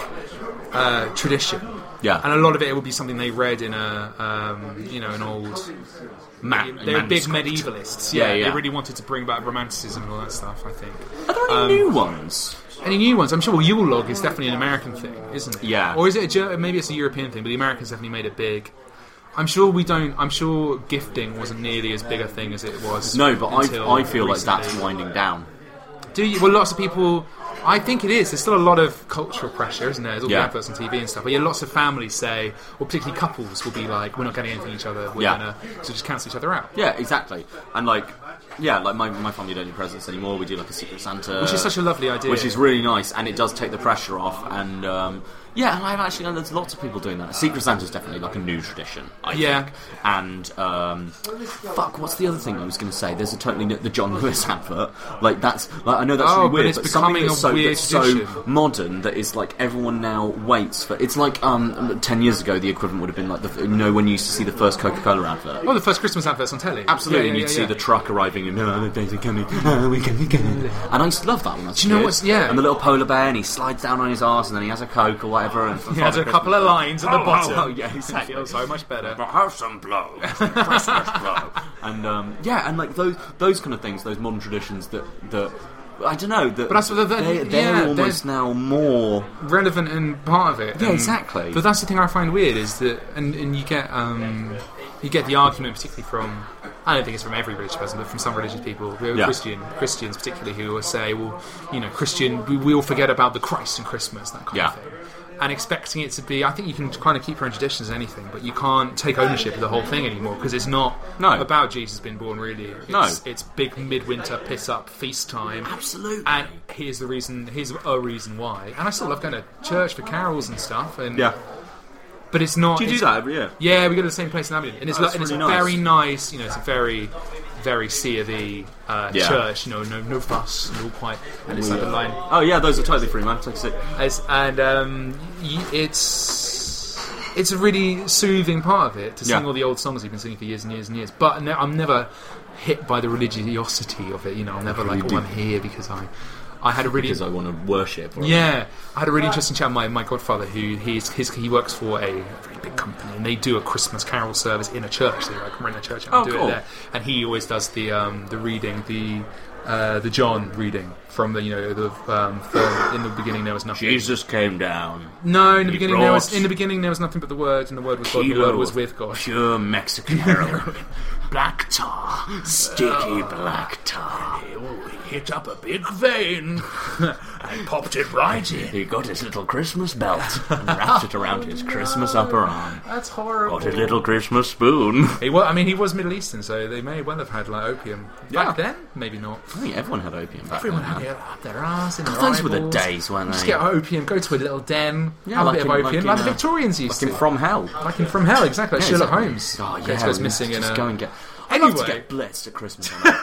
D: uh, tradition.
E: Yeah,
D: and a lot of it will be something they read in a, um, you know, an old.
E: Ma-
D: they were big
E: manuscript.
D: medievalists. Yeah,
E: yeah, yeah,
D: they really wanted to bring back romanticism and all that stuff. I think.
E: Are there any
D: um,
E: new ones?
D: Any new ones? I'm sure. Well, Yule log is definitely an American thing, isn't it?
E: Yeah.
D: Or is it? A, Ger- maybe it's a European thing, but the Americans definitely made it big. I'm sure we don't. I'm sure gifting wasn't nearly as big a thing as it was.
E: No, but I, I feel
D: recently.
E: like that's winding down.
D: Do you? Well, lots of people. I think it is. There's still a lot of cultural pressure, isn't there? There's all
E: yeah.
D: the adverts on T V and stuff. But yeah, lots of families say, or particularly couples, will be like, "We're not getting anything each other. We're
E: yeah.
D: gonna so just cancel each other out."
E: Yeah, exactly. And like, yeah, like my my family don't do presents anymore. We do like a Secret Santa,
D: which is such a lovely idea.
E: Which is really nice, and it does take the pressure off. And um, yeah, and I've actually and there's lots of people doing that. Secret Santa is definitely like a new tradition, I
D: yeah.
E: think. And um, fuck, what's the other thing I was going to say? There's a totally new, the John Lewis advert. Like that's like I know that's
D: oh,
E: really weird,
D: but, it's
E: but something
D: becoming
E: that's,
D: a
E: so,
D: weird
E: that's so
D: tradition.
E: modern that is like everyone now waits for. It's like um, ten years ago, the equivalent would have been like the, you know when you used to see the first Coca-Cola advert.
D: Oh, the first Christmas adverts on telly.
E: Absolutely,
D: yeah,
E: and
D: yeah,
E: you'd
D: yeah,
E: see
D: yeah.
E: the truck arriving and oh, the days are coming, oh, we're coming, coming. And I used to love that one.
D: Do you know what's yeah?
E: And the little polar bear, and he slides down on his arse, and then he has a Coke or whatever. And
D: he has a couple of lines at the
E: oh,
D: bottom.
E: Oh, oh yeah, exactly.
D: Feels so much better.
E: But have some blow, Christmas blow, and um, yeah, and like those those kind of things, those modern traditions that that. I don't know. That
D: but that's the, the,
E: they, they're
D: yeah,
E: almost
D: they're
E: now more
D: relevant and part of it.
E: Yeah,
D: and,
E: exactly.
D: But that's the thing I find weird is that, and, and you get um, you get the argument particularly from. I don't think it's from every religious person, but from some religious people,
E: yeah.
D: Christian Christians particularly, who will say, "Well, you know, Christian, we will forget about the Christ and Christmas, that kind
E: yeah.
D: of thing." And expecting it to be, I think you can kind of keep your own traditions and anything, but you can't take ownership of the whole thing anymore because it's not
E: no.
D: about Jesus being born. Really, it's,
E: no,
D: it's big midwinter piss up feast time.
E: Absolutely.
D: And here's the reason. Here's a reason why. And I still love going to church for carols and stuff. And
E: yeah.
D: But it's not.
E: Do you do that every year?
D: Yeah, we go to the same place in Aberdeen, and it's,
E: oh,
D: like, and
E: really
D: it's
E: nice.
D: very nice. You know, it's a very, very C of E uh,
E: yeah.
D: church. You know, no, no fuss, and all quite. And it's like a line.
E: Oh yeah, those are totally free, man. Take a sit.
D: As, and um, y- it's it's a really soothing part of it to sing
E: yeah.
D: all the old songs you've been singing for years and years and years. But no, I'm never hit by the religiosity of it. You know, I'm never like, oh, I'm here because I. I had a really
E: because I want to worship. Or
D: yeah, I had a really interesting chat with my, my godfather, who he's his, he works for a very big company, and they do a Christmas carol service in a church. They like rent a church and
E: oh,
D: do
E: cool.
D: it there. And he always does the um, the reading, the uh, the John reading from the you know the um, film. In the beginning there was nothing.
E: Jesus came down.
D: No, in the
E: he
D: beginning there was in the beginning there was nothing but the Word, and the Word was God, and the Word was with God.
E: Pure Mexican heroin, black tar, sticky black tar.
D: He hit up a big vein and popped it right in.
E: He got his little Christmas belt and wrapped it around his Christmas upper arm.
D: That's horrible.
E: Got his little Christmas spoon.
D: He was, I mean, he was Middle Eastern, so they may well have had like opium back
E: yeah.
D: then. Maybe not.
E: I think everyone had opium back
D: Everyone
E: then.
D: had it up their arse in their
E: Those
D: eyeballs.
E: were the days when they
D: just get opium, go to a little den,
E: yeah,
D: have
E: like
D: a bit
E: in,
D: of opium,
E: like,
D: like,
E: in,
D: the
E: uh,
D: Victorians used
E: like
D: to.
E: in From Hell.
D: Like in From Hell, exactly. Like
E: yeah,
D: Sherlock
E: exactly.
D: Holmes.
E: Oh yeah,
D: goes, goes missing
E: just
D: in a...
E: go and get. I'd
D: Anyway.
E: love to get blitzed at Christmas. On that.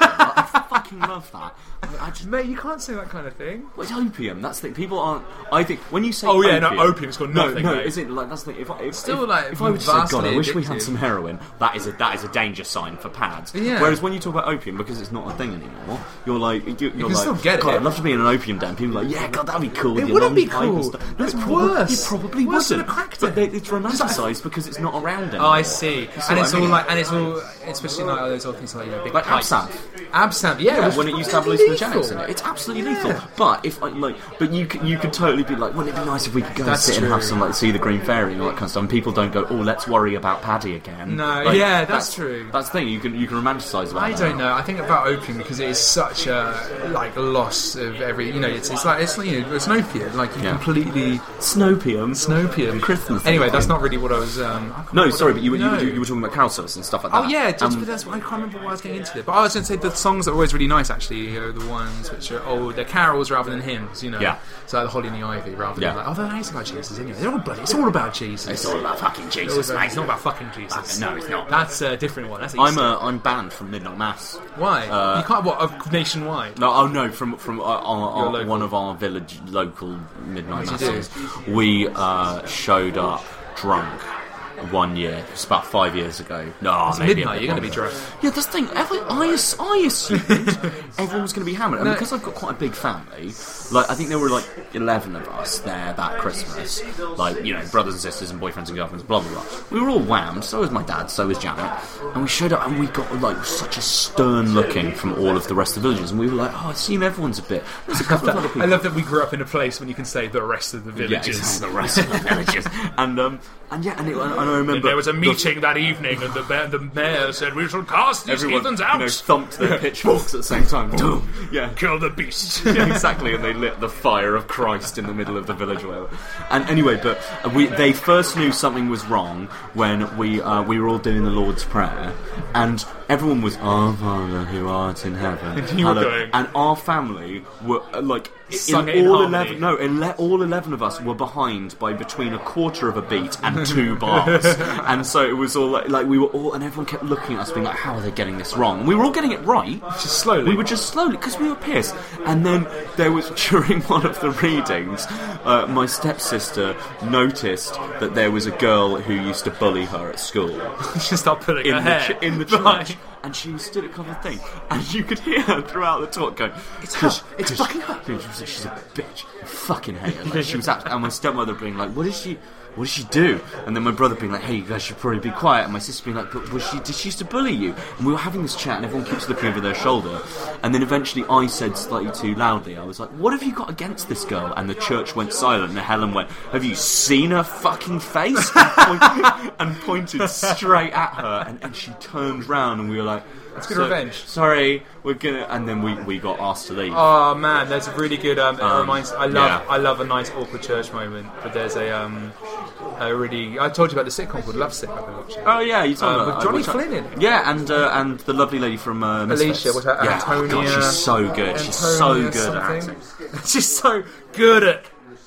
E: fucking love that. I, I just,
D: Mate, you can't say that kind of thing.
E: well, it's opium. That's the thing. People aren't. I think when you say
D: Oh yeah,
E: opium,
D: no, opium's got nothing.
E: No, no,
D: mate.
E: is it like that's the thing? If, I- if,
D: Still,
E: if,
D: like,
E: if I were to say, God, I
D: vastly
E: wish we had
D: addictive.
E: some heroin, that is a that is a danger sign for pads.
D: Yeah.
E: Whereas when you talk about opium, because it's not a thing anymore, you're like, you, you're
D: can
E: like,
D: still get
E: God,
D: it.
E: I'd love to be in an opium den. People are like, yeah, God, that'd be cool. with
D: It
E: your
D: wouldn't
E: long
D: be
E: pipe and
D: cool.
E: stuff. No,
D: It's
E: it probably,
D: worse.
E: It probably
D: Worse than
E: wouldn't.
D: a crack
E: But
D: den.
E: they, it's romanticised because it's not around anymore.
D: Oh, I see.
E: You
D: And
E: what
D: it's
E: I
D: all
E: mean?
D: like, and it's all, especially like those old things like, you know, big
E: Like
D: pipes.
E: absinthe.
D: Absinthe, yeah.
E: Yeah,
D: which
E: when
D: is
E: it used to have
D: fucking
E: hallucinogenics
D: lethal.
E: in it, it's absolutely
D: Yeah.
E: lethal. But if I, like, but you could, you could totally be like, wouldn't it be nice if we could go
D: That's
E: and sit and have
D: true.
E: some like see the Green Fairy and all that kind of stuff? And people don't go, oh, let's worry about Paddy again.
D: No,
E: Like,
D: yeah, that's true.
E: That's the thing. You can you can romanticise about.
D: I
E: that.
D: don't know. I think about opium because it is such a like loss of every. You know, it's it's like it's you know it's an opiate. Like you
E: Yeah.
D: completely
E: Snopium.
D: snopium.
E: Christmas
D: Anyway,
E: opium.
D: that's not really what I was. Um, I can't
E: No,
D: remember
E: sorry,
D: what
E: but you,
D: I-
E: you,
D: no.
E: you, you were talking about carol service and stuff like that.
D: Oh yeah, just,
E: Um,
D: but that's I can't remember why I was getting into it. But I was going to say the songs that are always really nice actually are the ones which are oh they're carols rather than hymns. You know.
E: Yeah.
D: So like the Holly and the Ivy rather
E: Yeah.
D: than like oh that is about Jesus anyway. They're all bloody. It's all about Jesus.
E: it's all about fucking
D: It's
E: Jesus,
D: all-
E: mate.
D: It's not about fucking Jesus.
E: No, it's not.
D: That's a different one. That's
E: I'm
D: Easter.
E: uh, I'm banned from midnight mass.
D: Why?
E: uh,
D: you can't what of nationwide.
E: No, oh no, from from uh, our,
D: Your
E: our,
D: local.
E: one of our village local midnight
D: What'd you
E: masses. We uh, showed up drunk one year. It's about five years ago. No,
D: It's
E: maybe a
D: midnight,
E: bit
D: you're gonna be
E: longer.
D: drunk.
E: Yeah, that's the thing. Every, I, ass- I assumed everyone was going to be hammered, and
D: No.
E: because I've got quite a big family. Like I think there were like eleven of us there that Christmas. Like you know, brothers and sisters and boyfriends and girlfriends. Blah blah blah. We were all whammed. So was my dad. So was Janet. And we showed up, and we got like such a stern looking from all of the rest of the villagers, and we were like, oh, I assume everyone's a bit. There's a couple of other people.
D: I love that we grew up in a place when you can say the rest of the
E: Yeah,
D: villages.
E: exactly, the rest of the villages. And um, and yeah, and, it, and I remember
D: There was a
E: the-
D: meeting that evening, and the, ma- the mayor said, "We shall cast these
E: everyone,
D: heathens
E: you
D: out."
E: know, thumped their pitchforks at the same time. Boom. Yeah,
D: Kill the beast.
E: yeah, exactly. And they lit the fire of Christ in the middle of the village. Or whatever. And anyway, but we they first knew something was wrong when we uh, we were all doing the Lord's Prayer, and everyone was Our Father who art in heaven.
D: And you were
E: uh,
D: going-
E: and our family were uh, like.
D: Sung
E: in
D: it in
E: all
D: harmony.
E: eleven, no, ele- all eleven of us were behind by between a quarter of a beat and two bars, and so it was all like, like we were all, and everyone kept looking at us, being like, "How are they getting this wrong?" And we were all getting it right,
D: Just slowly.
E: We were just slowly because we were pissed. And then there was during one of the readings, uh, my stepsister noticed that there was a girl who used to bully her at school
D: Just start pulling
E: in
D: her
E: the,
D: hair
E: ch- in the church.
D: Right.
E: And she stood at cover thing, and you could hear her throughout the talk going, "It's
D: her.
E: her,
D: It's
E: it's
D: fucking
E: fucking her." She was like, "She's a bitch, I fucking hate her." Like, she was, abs- and my stepmother being like, "What did she, what did she do?" And then my brother being like, "Hey, you guys should probably be quiet." And my sister being like, "But was she? Did she used to bully you?" And we were having this chat, and everyone keeps looking over their shoulder. And then eventually, I said slightly too loudly, I was like, "What have you got against this girl?" And the church went silent, and Helen went, "Have you seen her fucking face?" And pointed, and pointed straight at her, and, and she turned round, and we were like,
D: It's good
E: "So-
D: revenge."
E: Sorry, we're gonna. And then we, we got asked to leave.
D: Oh man, there's a really good. Um, it
E: Um,
D: reminds. I love.
E: yeah.
D: I love a nice awkward church moment. But there's a um, a really. I told you about the sitcom called Love Sick. I've been watching.
E: Oh yeah, you told
D: Um,
E: me
D: with
E: that.
D: Johnny
E: Which I-
D: Flynn in it.
E: Yeah, and uh, and the lovely lady from uh, Misfits.
D: Alicia, what's her
E: yeah, oh, God,
D: Antonia?
E: she's so good. She's so
D: Antonia
E: good at
D: something.
E: acting.
D: She's so good at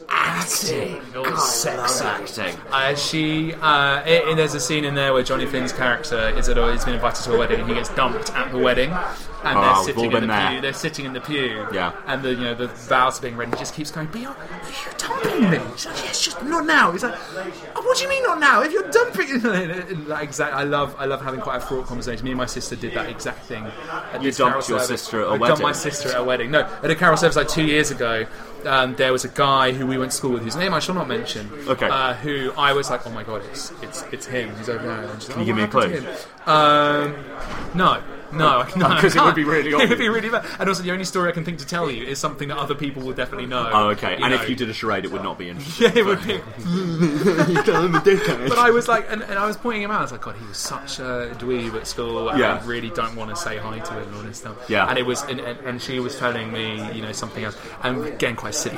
D: acting. All
E: God,
D: sexy.
E: I love acting.
D: Uh, she, uh, it, it- there's a scene in there where Johnny Flynn's character is at a, he's been invited to a wedding and he gets dumped at the wedding, and
E: Oh,
D: they're
E: we've all
D: sitting in
E: been
D: the
E: there.
D: pew. They're sitting in the pew,
E: Yeah.
D: and the you know the vows are being read. And he just keeps going, "But you're, you're dumping me." She's like, "Yes, just not now." He's like, "Oh, what do you mean not now? If you're dumping," like exact. I love, I love having quite a fraught conversation. Me and my sister did that exact thing. At
E: You
D: this
E: dumped
D: carol
E: your
D: service.
E: sister at a
D: I dumped
E: wedding?
D: my sister at a wedding. No, at a carol service like two years ago. Um, there was a guy who we went to school with, whose name I shall not mention.
E: Okay.
D: Uh, who I was like, oh my god, it's it's it's him. He's over there. And she's like,
E: Can you
D: "Oh,
E: give me a
D: what happened to him?" Um, no. No, no,
E: Because it would be really
D: It would
E: obvious.
D: be really bad. And also, the only story I can think to tell you is something that other people will definitely know.
E: Oh, okay.
D: You
E: And
D: know.
E: if you did a charade, it would not be interesting.
D: Yeah, it would be.
E: I'm a dickhead.
D: But I was like, and, and I was pointing him out. I was like, God, he was such a dweeb at school. And
E: Yeah.
D: I really don't want to say hi to him and all this stuff.
E: Yeah.
D: And it was, and, and, and she was telling me, you know, something else, and getting quite silly.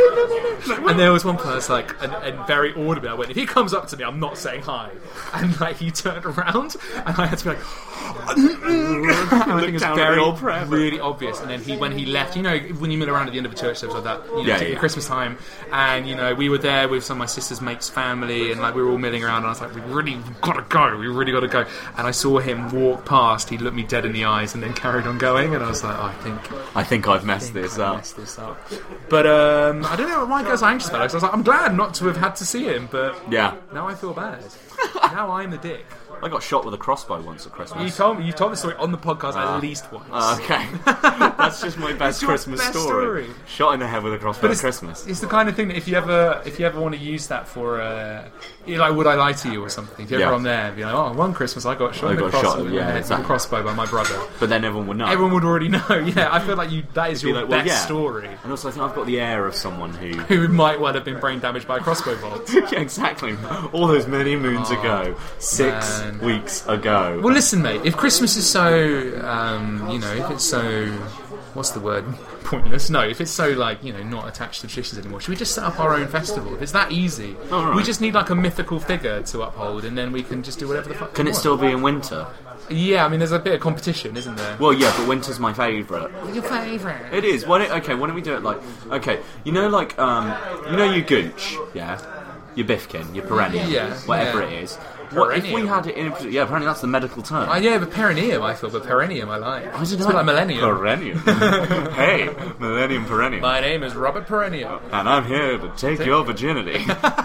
D: And there was one person, like, and, and very audibly, I went, if he comes up to me, I'm not saying hi. And like, he turned around, and I had to be like, I think it's very really obvious. And then he, when he left, you know, when you mill around at the end of a church service like that, you know,
E: yeah,
D: particularly
E: yeah.
D: Christmas time, and you know, we were there with some of my sister's mates' family, and like we were all milling around, and I was like, we really gotta go, we really gotta go. And I saw him walk past. He looked me dead in the eyes, and then carried on going. And I was like, oh, I think,
E: I think I've messed
D: I think
E: this
D: I've
E: up.
D: Messed this up. But um, I don't know why I got so anxious about it. Because I was like, I'm glad not to have had to see him, but
E: yeah,
D: now I feel bad. Now I'm the dick.
E: I got shot with a crossbow once at Christmas.
D: You told me. You told the story on the podcast uh, at least once.
E: Uh, okay, that's just my best Christmas
D: best
E: story.
D: story.
E: Shot in the head with a crossbow
D: but
E: at
D: it's,
E: Christmas.
D: It's the kind of thing that if you ever, if you ever want to use that for, uh, you know, like, would I lie to you or something? If you're
E: yeah.
D: ever on there, be like, oh, one Christmas I got shot
E: I
D: in the
E: got
D: crossbow,
E: shot, yeah, exactly.
D: with a crossbow by my brother.
E: But then everyone would know.
D: Everyone would already know. Yeah, I feel like you. That is your
E: like, well,
D: best
E: yeah.
D: story.
E: And also, I think I've got the air of someone who
D: who might well have been brain damaged by a crossbow bolt.
E: yeah, exactly. All those many moons
D: oh,
E: ago, six
D: man.
E: weeks ago.
D: Well, listen, mate. If Christmas is so, um, you know, if it's so, what's the word? Pointless. No, if it's so like, you know, not attached to traditions anymore, should we just set up our own festival? If it's that easy,
E: oh, right.
D: we just need like a mythical figure to uphold, and then we can just do whatever the fuck.
E: Can
D: we
E: it
D: want.
E: still be in winter?
D: Yeah, I mean, there's a bit of competition, isn't there?
E: Well, yeah, but winter's my favourite.
D: Your favourite?
E: It is. Why don't, okay, why don't we do it like, okay, you know, like, um, you know, your gooch, yeah, your bifkin, your perennial,
D: yeah,
E: whatever
D: yeah.
E: it is. What, if we had it in, a, yeah, apparently that's the medical term.
D: Uh, yeah, but perineum, I thought, but perennium, I like.
E: I don't
D: it's
E: know.
D: like millennium.
E: Perennium. Hey, millennium perennium.
D: My name is Robert Perennium.
E: And I'm here to take Te- your virginity.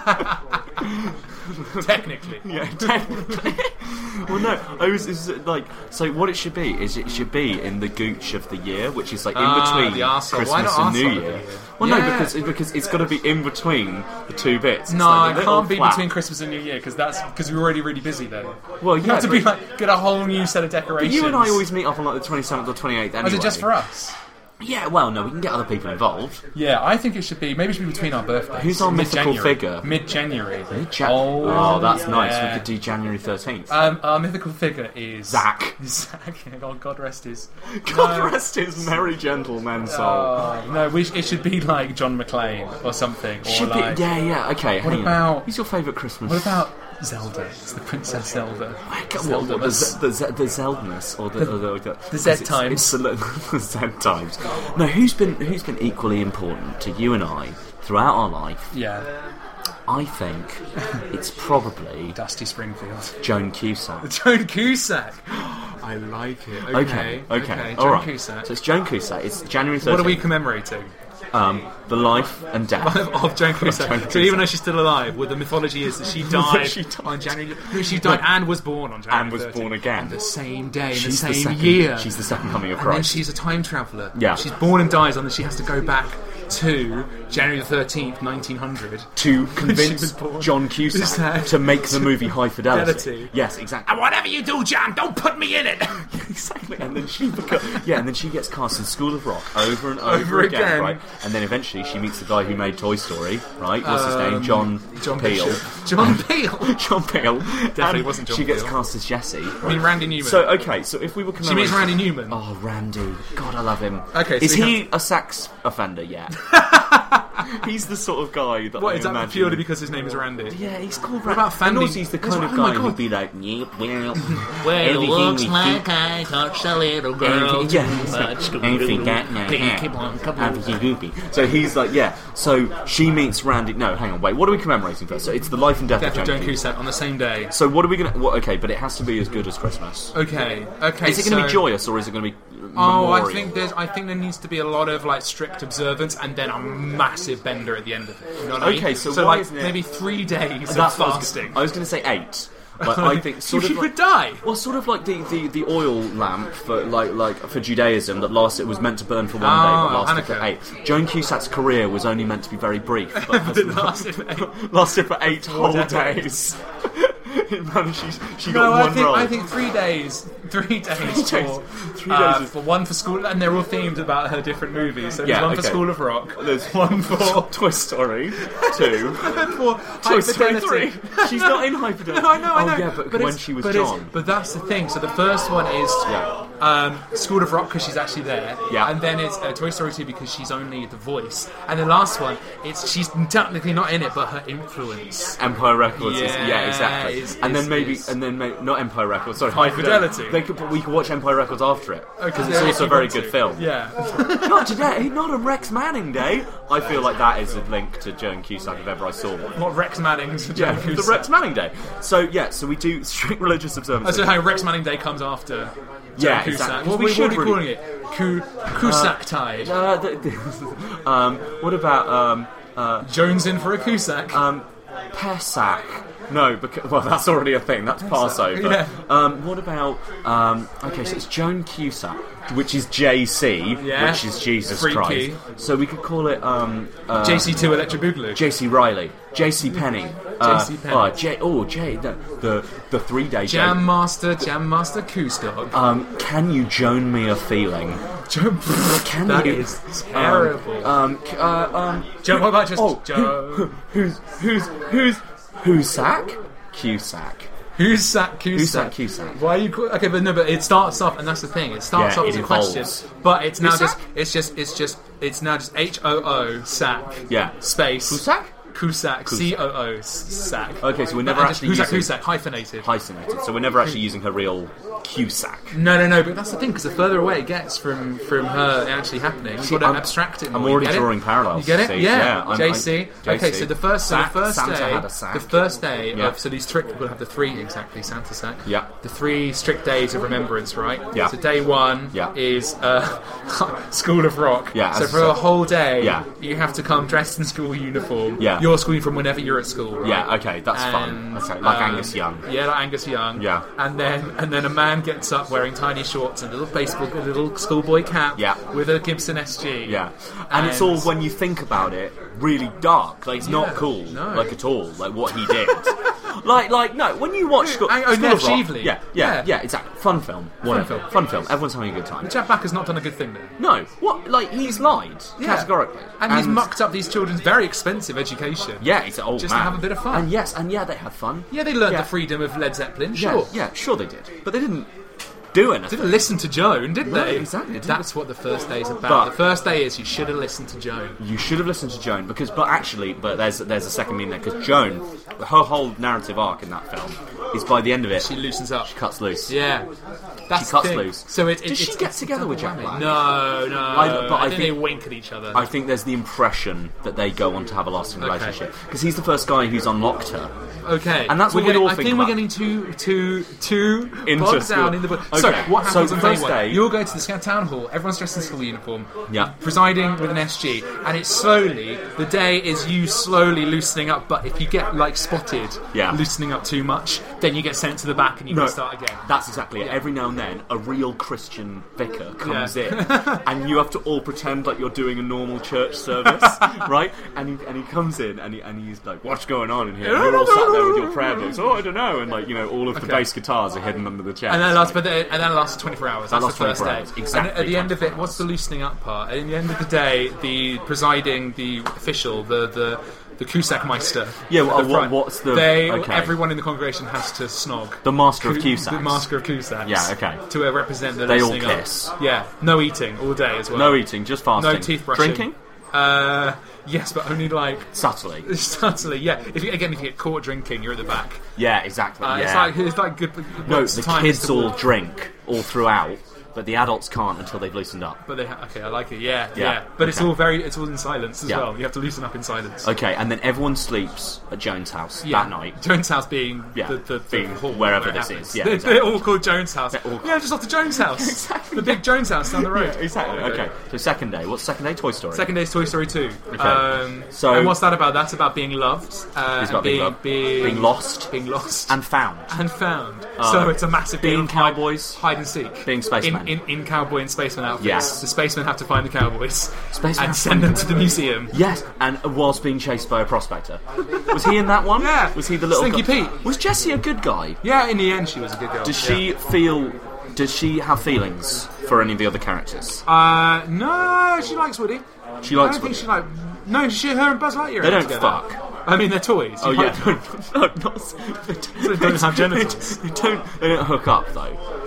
D: Technically.
E: Yeah, technically. Well, no, I was is like so. What it should be is it should be in the gooch of the year, which is like in
D: ah,
E: between
D: the arsehole.
E: Christmas
D: Why not
E: and New
D: arsehole
E: Year.
D: of the year?
E: Well,
D: yeah.
E: no, because because it's got to be in between the two bits. It's
D: no,
E: like
D: it can't be
E: flap.
D: between Christmas and New Year because that's because we're already really busy then.
E: Well,
D: you
E: yeah,
D: have to be like get a whole new set of decorations.
E: But you and I always meet up on like the twenty-seventh or twenty-eighth anyway.
D: Is it just for us?
E: Yeah, well, no, we can get other people involved.
D: Yeah, I think it should be. Maybe it should be between our birthdays.
E: Who's our mythical
D: Mid-January.
E: figure?
D: Mid-January.
E: Mid-Jan-
D: oh,
E: oh, that's
D: yeah.
E: nice. We could do January thirteenth.
D: Um, our mythical figure is
E: Zach.
D: Zach. Oh, God rest his.
E: God
D: no.
E: rest his merry gentleman soul.
D: Oh, no, we sh- it should be like John McClane or something. Or
E: Should
D: like,
E: be, yeah, yeah. Okay.
D: What
E: hang
D: about?
E: On. Who's your favourite Christmas?
D: What about Zelda? It's the Princess Zelda.
E: What,
D: Zelda
E: what, the, Z- the, Z- the Zeldness or the
D: The-
E: or the, the,
D: the Z
E: it's,
D: times.
E: It's the, the Z times. No, who's been who's been equally important to you and I throughout our life?
D: Yeah,
E: I think it's probably
D: Dusty Springfield.
E: Joan Cusack.
D: Joan Cusack. I like it. Okay,
E: Okay, okay,
D: okay.
E: all
D: Joan
E: right.
D: Cusack.
E: So it's Joan Cusack. It's January thirteenth.
D: What are we commemorating?
E: Um, the life and death
D: of Joan Cusack.
E: Joan
D: So
E: Cusack.
D: even though she's still alive, well, the mythology is that she died,
E: She died.
D: on January. No, she died and was born on January.
E: And was
D: thirteenth,
E: born again.
D: on the same day, in
E: She's
D: the
E: the
D: same
E: second-
D: year.
E: she's the second coming of
D: And then
E: Christ.
D: she's a time traveller.
E: Yeah.
D: She's born and dies, and then she has to go back to January the thirteenth, nineteen hundred.
E: To
D: She
E: convince
D: was born.
E: John Cusack
D: Exactly.
E: to make the movie High Fidelity.
D: Fidelity.
E: Yes, exactly.
D: And whatever you do, John, don't put me in it.
E: Exactly, and then she becomes, yeah, and then she gets cast in School of Rock over and over,
D: Over
E: again,
D: again.
E: right? And then eventually she meets the guy who made Toy Story, right? What's his
D: Um,
E: name? John
D: John
E: Peel.
D: Bishop. John Peel.
E: John Peel.
D: Definitely
E: And
D: wasn't John
E: She gets
D: Peel.
E: cast as Jessie.
D: I mean, Randy Newman.
E: So okay, so if we were
D: she
E: commemorating,
D: meets Randy Newman.
E: Oh, Randy, God, I love him.
D: Okay, so
E: is
D: we
E: he a sex offender yet? He's the sort of guy that
D: What,
E: I
D: is that
E: imagine.
D: purely because his name is Randy?
E: Yeah, he's called
D: What
E: Randy.
D: about Fandy?
E: And also he's the kind
D: Oh
E: of
D: my
E: guy
D: God.
E: who'd be like, yep, well,
G: Well, it
E: everything
G: looks
E: we
G: like
E: do-
G: I touched a little girl
E: Everything-
G: too
E: yeah,
G: much.
E: everything got my
G: Pinky
E: hat.
G: blonde,
E: Abby-goopy. So he's like, yeah. So she meets Randy. No, hang on, wait. What are we commemorating first? So it's the life and death,
D: Death
E: of
D: of
E: Joan
D: Joan Cusack on the same day.
E: So what are we gonna? What, okay, but it has to be as good as Christmas.
D: Okay, okay.
E: Is it going to
D: so-
E: be joyous or is it going to be?
D: Oh, I
E: memorial?
D: think there's. I think there needs to be a lot of like strict observance and then a massive bender at the end of it. You know what I mean?
E: Okay, so
D: so
E: why
D: like
E: isn't it-
D: maybe three days
E: That's
D: of
E: what
D: fasting.
E: I was going to say eight. But I think sort
D: you
E: of like,
D: could die.
E: well, sort of like the, the, the oil lamp for like like for Judaism that lasted. It was meant to burn for one
D: Oh,
E: day, but lasted for
D: Hanukkah.
E: eight. Joan Cusack's career was only meant to be very brief, but has
D: It lasted for eight.
E: lasted for eight
D: Four
E: whole
D: decades.
E: days. Man, she, she
D: No,
E: got
D: I
E: one
D: think
E: role.
D: I think three days, three days,
E: Three days.
D: for
E: Three
D: uh,
E: days is-
D: for one for school, and they're all themed about her different movies. So there's
E: Yeah,
D: one for
E: okay.
D: School of Rock,
E: There's
D: one for
E: Toy Story two.
D: for
E: Toy
D: High
E: Story
D: Fidelity.
E: three. She's not in High Fidelity.
D: No, I know, I know.
E: Oh yeah, but,
D: but
E: when
D: it's-
E: she was
D: but it's-
E: John.
D: But that's the thing. So the first one is
E: Yeah.
D: Um, School of Rock because she's actually there.
E: Yeah.
D: And then it's uh, Toy Story two because she's only the voice. And the last one, it's she's technically not in it, but her influence.
E: Empire Records.
D: Yeah,
E: is, yeah exactly.
D: it's-
E: and then
D: it's-
E: maybe,
D: it's-
E: and then maybe not Empire Records. Sorry,
D: High Fidelity.
E: They could, we could watch Empire Records after it because it's
D: yeah,
E: also a
D: if
E: very
D: you
E: good
D: want
E: film.
D: to. Yeah.
E: Not today, not on Rex Manning Day. I feel like that is a link to Joan Cusack if ever I saw one.
D: What Rex Manning's
E: Yeah, the Rex Manning Day. So yeah, so we do strict religious observance.
D: I said how Rex Manning Day comes after.
E: Yeah,
D: Joan Cusack.
E: exactly.
D: What
E: We
D: we
E: should
D: should be
E: really-
D: calling it? Cu- Cusack Tide.
E: Uh, the, the, um, what about um, uh,
D: Jones in for a Cusack.
E: um, Pesach? No, because well, that's already a thing. That's Passover.
D: Yeah.
E: Um, what about um, okay? So it's Joan Cusack, which is J C,
D: Yeah.
E: which is Jesus
D: Freaky.
E: Christ. So we could call it um, uh,
D: J C two Electric Boogaloo.
E: J C Riley, J C Penny, uh,
D: J C Penny.
E: uh, J oh J the the, the three day
D: Jam Master, Jam Master Coosdog.
E: Um, can you Joan me a feeling?
D: Jam-
E: Can
D: that
E: you?
D: is terrible.
E: Um, c- uh, um,
D: Joe, what about just
E: oh,
D: Joe?
E: who's who's who's who's sack? Cusack.
D: Who's Sack Cusack?
E: Who's Sack Cusack?
D: Why are you? Call- okay, but no, but it starts off, and that's the thing. It starts
E: Yeah,
D: off
E: it
D: as a
E: evolves.
D: question, but it's now
E: Who's
D: just,
E: Sack?
D: it's just, it's just, it's now just H O O Sack.
E: Yeah.
D: Space.
E: Cusack?
D: Cusack. C O O Sack.
E: Okay, so we're never
D: And
E: actually
D: Cusack,
E: using
D: Cusack, hyphenated.
E: hyphenated. So we're never actually using her real Cusack.
D: No, no, no. But that's the thing, because the further away it gets from from her actually happening, you've got to
E: I'm-
D: abstract it.
E: I'm
D: more. You
E: already
D: get it?
E: drawing parallels,
D: You get it?
E: see?
D: Yeah.
E: Yeah, I'm-
D: J C.
E: I'm- J C.
D: Okay, so the first,
E: Sack.
D: so the first
E: Santa
D: day,
E: had a sack.
D: the first day
E: Yeah.
D: of so these strict we'll have the three exactly Santa sack.
E: Yeah.
D: The three strict days of remembrance, right?
E: Yeah.
D: So day one
E: Yeah.
D: is uh, School of Rock.
E: Yeah,
D: So
E: as
D: for
E: I
D: a
E: said.
D: whole day,
E: Yeah.
D: you have to come dressed in school uniform.
E: Yeah.
D: Your school uniform whenever you're at school. Right?
E: Yeah, okay, that's fun.
D: And,
E: Okay, like
D: um,
E: Angus Young.
D: Yeah, like Angus Young.
E: Yeah.
D: And then and then a man gets up wearing tiny shorts and a little baseball, a little schoolboy cap.
E: Yeah.
D: With a Gibson S G.
E: Yeah, and, it's all, when you think about it, really dark. Like it's
D: Yeah,
E: not cool,
D: no.
E: like at all. Like what he did. like, like no. When you watch School,
D: I- oh,
E: School
D: Nev
E: of Rock,
D: Sheevley.
E: yeah, yeah,
D: Yeah.
E: yeah, exactly. Fun film, whatever.
D: film.
E: Fun film. Everyone's having a good time.
D: Jack Black has not done a good thing there.
E: No, what? Like he's lied
D: Yeah.
E: categorically,
D: And, he's mucked up these children's very expensive education.
E: Yeah, he's an old
D: Just to
E: man.
D: have a bit of fun.
E: And yes, and yeah, they had fun.
D: Yeah, they learned
E: Yeah.
D: the freedom of Led Zeppelin,
E: Yeah,
D: sure.
E: yeah, sure they did, but they didn't do anything.
D: Didn't listen to Joan, did
E: No,
D: they?
E: exactly, didn't.
D: That's what the first day is about.
E: But-
D: the first day is you should have listened to Joan.
E: You should have listened to Joan because, but actually, but there's there's a second meaning there because Joan, her whole narrative arc in that film is by the end of it
D: She loosens up.
E: she cuts loose.
D: Yeah. That's
E: She cuts
D: the thing.
E: loose.
D: So it, it,
E: Does she
D: it's,
E: get
D: it's
E: together with
D: double
E: Jack
D: whammy.
E: Black?
D: No, no.
E: I- but I
D: think,
E: think-
D: they wink at each other.
E: I think there's the impression that they go on to have a lasting
D: Okay.
E: relationship because he's the first guy who's unlocked her.
D: Okay,
E: And that's
D: we're
E: what we
D: getting,
E: all
D: I
E: think
D: think
E: about.
D: we're getting too, too, too
E: Into
D: bogged
E: school.
D: down in the book. So,
E: Okay,
D: what
E: so
D: happens on
E: first
D: day one?
E: day-
D: You'll go to the scout town hall. Everyone's dressed in school uniform.
E: Yeah.
D: Presiding with an S G, and it's slowly. The day is you slowly loosening up. But if you get like spotted,
E: Yeah.
D: loosening up too much, then you get sent to the back and you
E: No,
D: can start again.
E: That's exactly it.
D: Yeah.
E: Every now and then, a real Christian vicar comes
D: Yeah.
E: in, and you have to all pretend like you're doing a normal church service, right? And he, and he comes in, and, he, and he's like, "What's going on in here?" And you're all sat there with your prayer books. Oh, I don't know, and like you know, all of the
D: Okay.
E: bass guitars are hidden under the chairs.
D: And then lasts, but then, and then it lasts twenty-four hours.
E: That
D: That's
E: lasts
D: the first
E: twenty-four
D: day.
E: hours. Exactly
D: And at the end of it,
E: twenty-four
D: what's the loosening up part? At the end of the day, the presiding, the official, the the the Cusackmeister.
E: Yeah, well,
D: at the
E: what-
D: front,
E: what's the-
D: They,
E: okay.
D: everyone in the congregation has to snog.
E: The master of
D: Cu-
E: Cusacks.
D: The master of Cusacks.
E: Yeah, okay.
D: To uh, represent the
E: They all
D: loosening up.
E: kiss.
D: Yeah, no eating all day as well.
E: No eating, just fasting.
D: No teeth brushing.
E: Drinking?
D: Uh, yes, but only like
E: Subtly.
D: subtly. Yeah. If you, again, if you get caught drinking, you're at the back.
E: Yeah, exactly.
D: Uh,
E: yeah.
D: It's like it's like good.
E: no,
D: what's
E: the
D: time
E: kids
D: is the
E: all
D: walk.
E: drink all throughout, but the adults can't until they've loosened up.
D: But they ha- okay, I like it. Yeah, yeah.
E: Yeah,
D: But it's
E: okay.
D: all very, it's all in silence as
E: Yeah.
D: well. You have to loosen up in silence.
E: Okay, and then everyone sleeps at Joan's house
D: Yeah.
E: that night.
D: Jones House being
E: Yeah,
D: the, the, the
E: being
D: hall
E: wherever
D: where it
E: this
D: happens.
E: is. Yeah,
D: they're,
E: exactly.
D: they're all called Jones House.
E: They're all-
D: Yeah, just off the Jones House.
E: Exactly.
D: The big Jones House down the road.
E: Yeah, exactly. Okay, so second day. What's second day? Toy Story.
D: Second day is Toy Story two.
E: Okay.
D: Um,
E: So-
D: and what's that about? That's about being loved. Uh,
E: It's
D: and
E: about being loved.
D: being,
E: Being lost.
D: being lost,
E: and found.
D: and found.
E: Uh,
D: so it's a massive
E: being
D: game of hide-
E: cowboys.
D: hide and seek,
E: Being spacemen.
D: in, in, in cowboy and spaceman outfits.
E: Yes.
D: The spacemen have to find the cowboys
E: Spacemen
D: and
E: have to
D: send
E: find
D: them
E: the
D: to the museum.
E: Yes, and whilst being chased by a prospector. Was he in that one?
D: Yeah.
E: Was he the little
D: Slinky
E: guy?
D: Pete.
E: Was Jessie a good guy?
D: Yeah, in the end, she was a good girl.
E: Does she feel... Does she have feelings for any of the other characters?
D: Uh, no, she likes Woody.
E: She likes
D: I don't
E: Woody.
D: think she like. No, she, her and Buzz Lightyear.
E: They
D: are
E: don't
D: together.
E: fuck.
D: I mean, they're toys.
E: Oh
D: You
E: yeah,
D: might-
E: no, no, not, they, don't,
D: They don't have genitals.
E: They don't. They don't hook up though.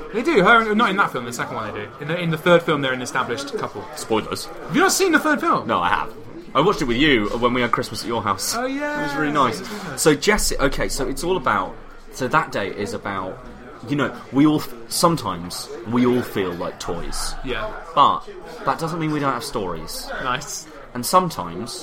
D: They do. Her, not in that film. The second one they do. In the, in the third film, they're an established couple.
E: Spoilers.
D: Have you not seen the third film?
E: No, I have. I watched it with you when we had Christmas at your house.
D: Oh yeah,
E: it was really nice. So Jessie, okay, so it's all about. So that day is about. You know, we all sometimes we all feel like toys.
D: Yeah.
E: But that doesn't mean we don't have stories.
D: Nice.
E: And sometimes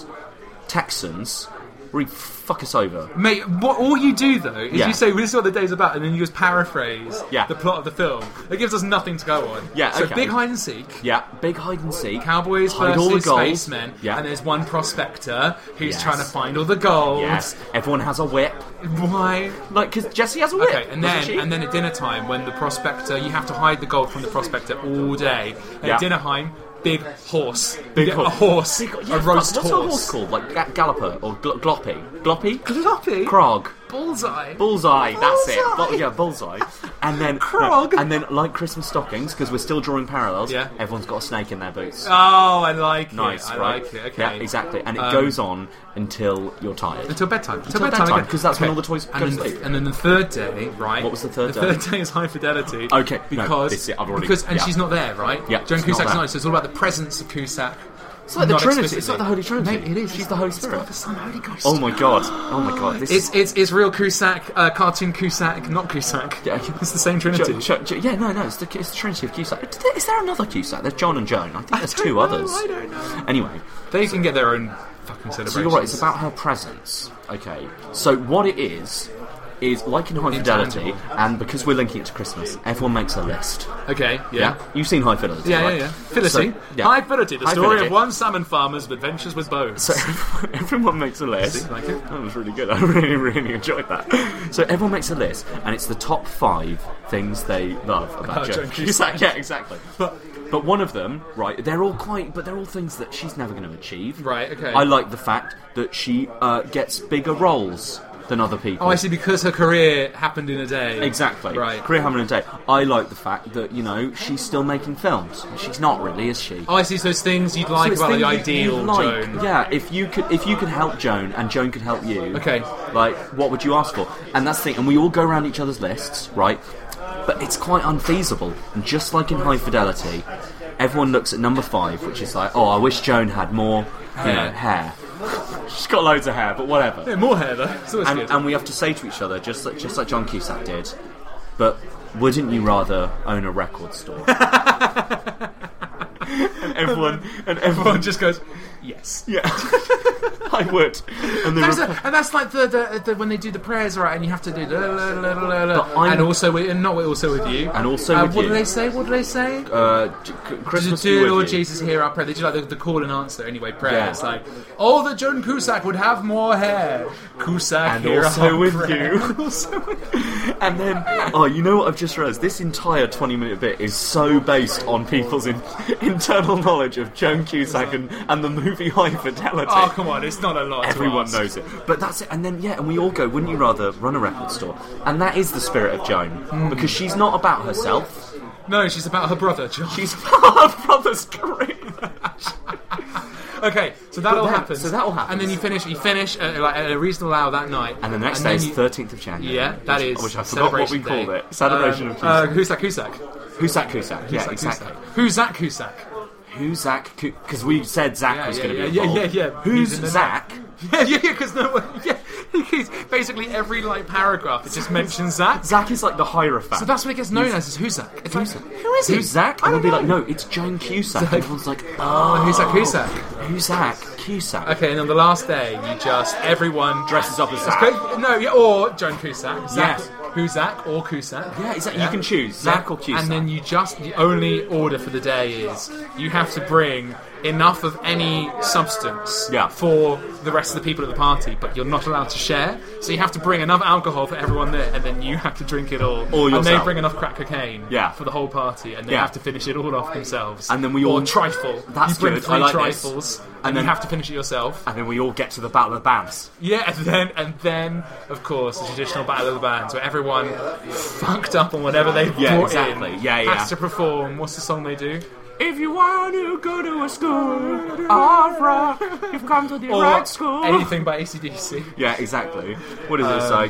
E: Texans really fuck us over.
D: Mate, what all you do though is
E: Yeah.
D: you say, well, this is what the day's about, and then you just paraphrase
E: Yeah.
D: the plot of the film. It gives us nothing to go on.
E: Yeah,
D: So
E: okay.
D: big hide and seek.
E: Yeah, big hide and seek.
D: Cowboys
E: hide all the
D: versus
E: gold.
D: spacemen.
E: Yeah.
D: And there's one prospector who's
E: Yes.
D: trying to find all the gold.
E: Yes, everyone has a whip.
D: Why?
E: Like, because Jessie has a whip.
D: Okay, and
E: doesn't
D: then
E: she?
D: and then at dinner time, when the prospector, you have to hide the gold from the prospector all day. And
E: Yeah.
D: at dinner time, big horse.
E: Big
D: You get
E: horse.
D: A horse.
E: Big, yeah,
D: a roast
E: what's
D: horse.
E: a horse called? Like ga- Galloper or gl- Gloppy? Gloppy?
D: Gloppy?
E: Krog.
D: Bullseye.
E: Bullseye, that's it.
D: Bullseye.
E: Bu- yeah, bullseye. And then,
D: Krog.
E: no, and then, like Christmas stockings, because we're still drawing parallels.
D: Yeah.
E: Everyone's got a snake in their boots.
D: Oh, I like
E: Nice,
D: it. I
E: right?
D: like it. Okay.
E: Yeah, exactly. And it
D: Um,
E: goes on until you're tired.
D: Until bedtime. Until,
E: Until
D: bedtime,
E: bedtime,
D: again.
E: 'cause that's when
D: Okay.
E: all the toys go
D: and
E: to
D: then,
E: sleep.
D: And then the third day, right?
E: What was the third
D: the
E: day?
D: The third day is High Fidelity.
E: Okay, no,
D: because
E: this is it, I've already-
D: because and
E: yeah.
D: she's not there, right?
E: Yeah,
D: Joan
E: she's not
D: Cusack's
E: there.
D: not. So it's all about the presence of Cusack.
E: It's like the
D: Not
E: Trinity.
D: explicitly.
E: It's like the Holy Trinity.
D: Mate, it is.
E: She's the Holy
D: It's
E: Spirit.
D: Father, Son, Holy Ghost.
E: Oh my god. Oh my god. This
D: It's
E: is...
D: it's it's real Cusack, uh, cartoon Cusack, not Cusack.
E: Yeah.
D: It's the same Trinity.
E: Jo- Jo- Jo- yeah, no, no, it's the, it's the Trinity of Cusack. Is there- Is there another Cusack? There's John and Joan. I think there's
D: don't
E: two
D: know,
E: others.
D: I don't know.
E: Anyway,
D: They can get their own fucking celebrations.
E: so you're right. It's about her presence. Okay. So what it is is like in High Fidelity,
D: Intangible.
E: and because we're linking it to Christmas, everyone makes a list.
D: Okay,
E: Yeah,
D: yeah.
E: you've seen High Fidelity.
D: Yeah, yeah,
E: right?
D: yeah. Fidelity.
E: So, yeah.
D: High Fidelity, the
E: High
D: story
E: Fidelity.
D: of one salmon farmer's adventures with bows.
E: So everyone makes a list.
D: See, like it?
E: That was really good. I really, really enjoyed that. So everyone makes a list, and it's the top five things they love about
D: About
E: Joan
D: Joan
E: Cusack.
D: Cusack.
E: Yeah, exactly. But but one of them, right? They're all quite, but they're all things that she's never going to achieve.
D: Right, okay.
E: I like the fact that she uh, gets bigger roles than other people.
D: Oh, I see, because her career happened in a day.
E: Exactly.
D: Right.
E: Career having a day. I like the fact that, you know, she's still making films. She's not really, is she?
D: Oh, I see, so it's things you'd like
E: So it's
D: about the
E: things you-
D: ideal
E: you like.
D: Joan.
E: Yeah, if you could, if you could help Joan and Joan could help you.
D: Okay.
E: Like, what would you ask for? And that's the thing. And we all go around each other's lists, right? But it's quite unfeasible. And just like in High Fidelity, everyone looks at number five, which is like, oh, I wish Joan had more, you know, hair. She's got loads of hair, but whatever.
D: Yeah, more hair, though. It's always
E: And,
D: good.
E: and we have to say to each other, just like, just like John Cusack did, but wouldn't you rather own a record store? and everyone, and everyone
D: just goes, yes.
E: Yeah, I would. And, the
D: That's
E: rep-
D: a, and that's like the, the, the when they do the prayers, right? And you have to do la, la, la, la, la,
E: But I'm-
D: and also with, and not with, also with you,
E: And also
D: uh,
E: with
D: what
E: you.
D: do they say? What do they say?
E: uh, J- C- Christmas
D: Do
E: with
D: Lord
E: you.
D: Jesus, hear our prayer. They do like the, the call and answer anyway. Prayer.
E: Yeah.
D: It's like, oh, that Joan Cusack would have more hair. Cusack,
E: And
D: hear
E: also
D: our
E: with
D: prayer.
E: you. And then, oh, you know what I've just realised? This entire twenty-minute bit is so based on people's in, internal knowledge of Joan Cusack and, and the movie High Fidelity.
D: Oh, come on, it's not a lot. to
E: Everyone
D: ask.
E: knows it. But that's it. And then, yeah, and we all go, wouldn't you rather run a record store? And that is the spirit of Joan.
D: Hmm.
E: Because she's not about herself.
D: No, she's about her brother, John.
E: She's about her brother's career.
D: Okay, so that
E: But
D: all
E: then-
D: happens.
E: so that all happens.
D: and then you finish. You finish uh, like at a reasonable hour that night.
E: And the next
D: and
E: day
D: then
E: is
D: you-
E: thirteenth of January.
D: Yeah, that
E: which,
D: is.
E: Which I forgot what we
D: Celebration
E: called
D: Day.
E: it. Celebration
D: um,
E: of
D: uh,
E: Cusack.
D: Cusack, Cusack.
E: Who's Zach Cusack? Yeah,
D: Cusack,
E: exactly.
D: Cusack. Who's Zach Cusack?
E: Who's Zach? Because we said Zach
D: Yeah,
E: was
D: yeah,
E: going to
D: yeah,
E: be
D: yeah,
E: involved.
D: yeah, yeah.
E: Who's
D: He's in the
E: Zach?
D: Yeah, yeah, because no one. Yeah, he's basically every like paragraph it just mentions Zach.
E: Zach is like the Hierophant.
D: So that's what it gets known as. Is who's Zach? It's like, who is he?
E: Who's Zach?
D: I
E: And
D: don't
E: we'll be like,
D: know.
E: no, it's Joan Cusack.
D: Zach.
E: And everyone's like,
D: Oh, who's Zach Cusack?
E: who's Zach? Cusack.
D: Okay, and on the last day, you just everyone
E: Dresses up as
D: That's
E: Zach.
D: great. No, yeah, or Joan Cusack. Zach,
E: Yes.
D: Who's Zach or Cusack?
E: Yeah, exactly. You can choose Zach or Cusack.
D: And then you just the only order for the day is you have to bring enough of any substance
E: Yeah.
D: for the rest of the people at the party, but you're not allowed to share. So you have to bring enough alcohol for everyone there, and then you have to drink it all.
E: All
D: and they
E: yourself.
D: bring enough crack cocaine
E: Yeah.
D: for the whole party, and they
E: Yeah.
D: have to finish it all off themselves.
E: And then we
D: or
E: all-
D: trifle.
E: That's
D: you bring
E: good.
D: three
E: I like this.
D: trifles, and,
E: And
D: you
E: then-
D: have to finish it yourself.
E: And then we all get to the Battle of the Bands.
D: Yeah, and then, and then, of course, the traditional Battle of the Bands, where everyone fucked up on whatever they
E: Yeah,
D: brought
E: exactly.
D: in
E: Yeah, yeah.
D: has to perform. What's the song they do?
E: If you want to go to a school of rock, you've come to the
D: Or
E: right school.
D: anything by A C D C.
E: Yeah, exactly. What is it? It's
D: Um,
E: like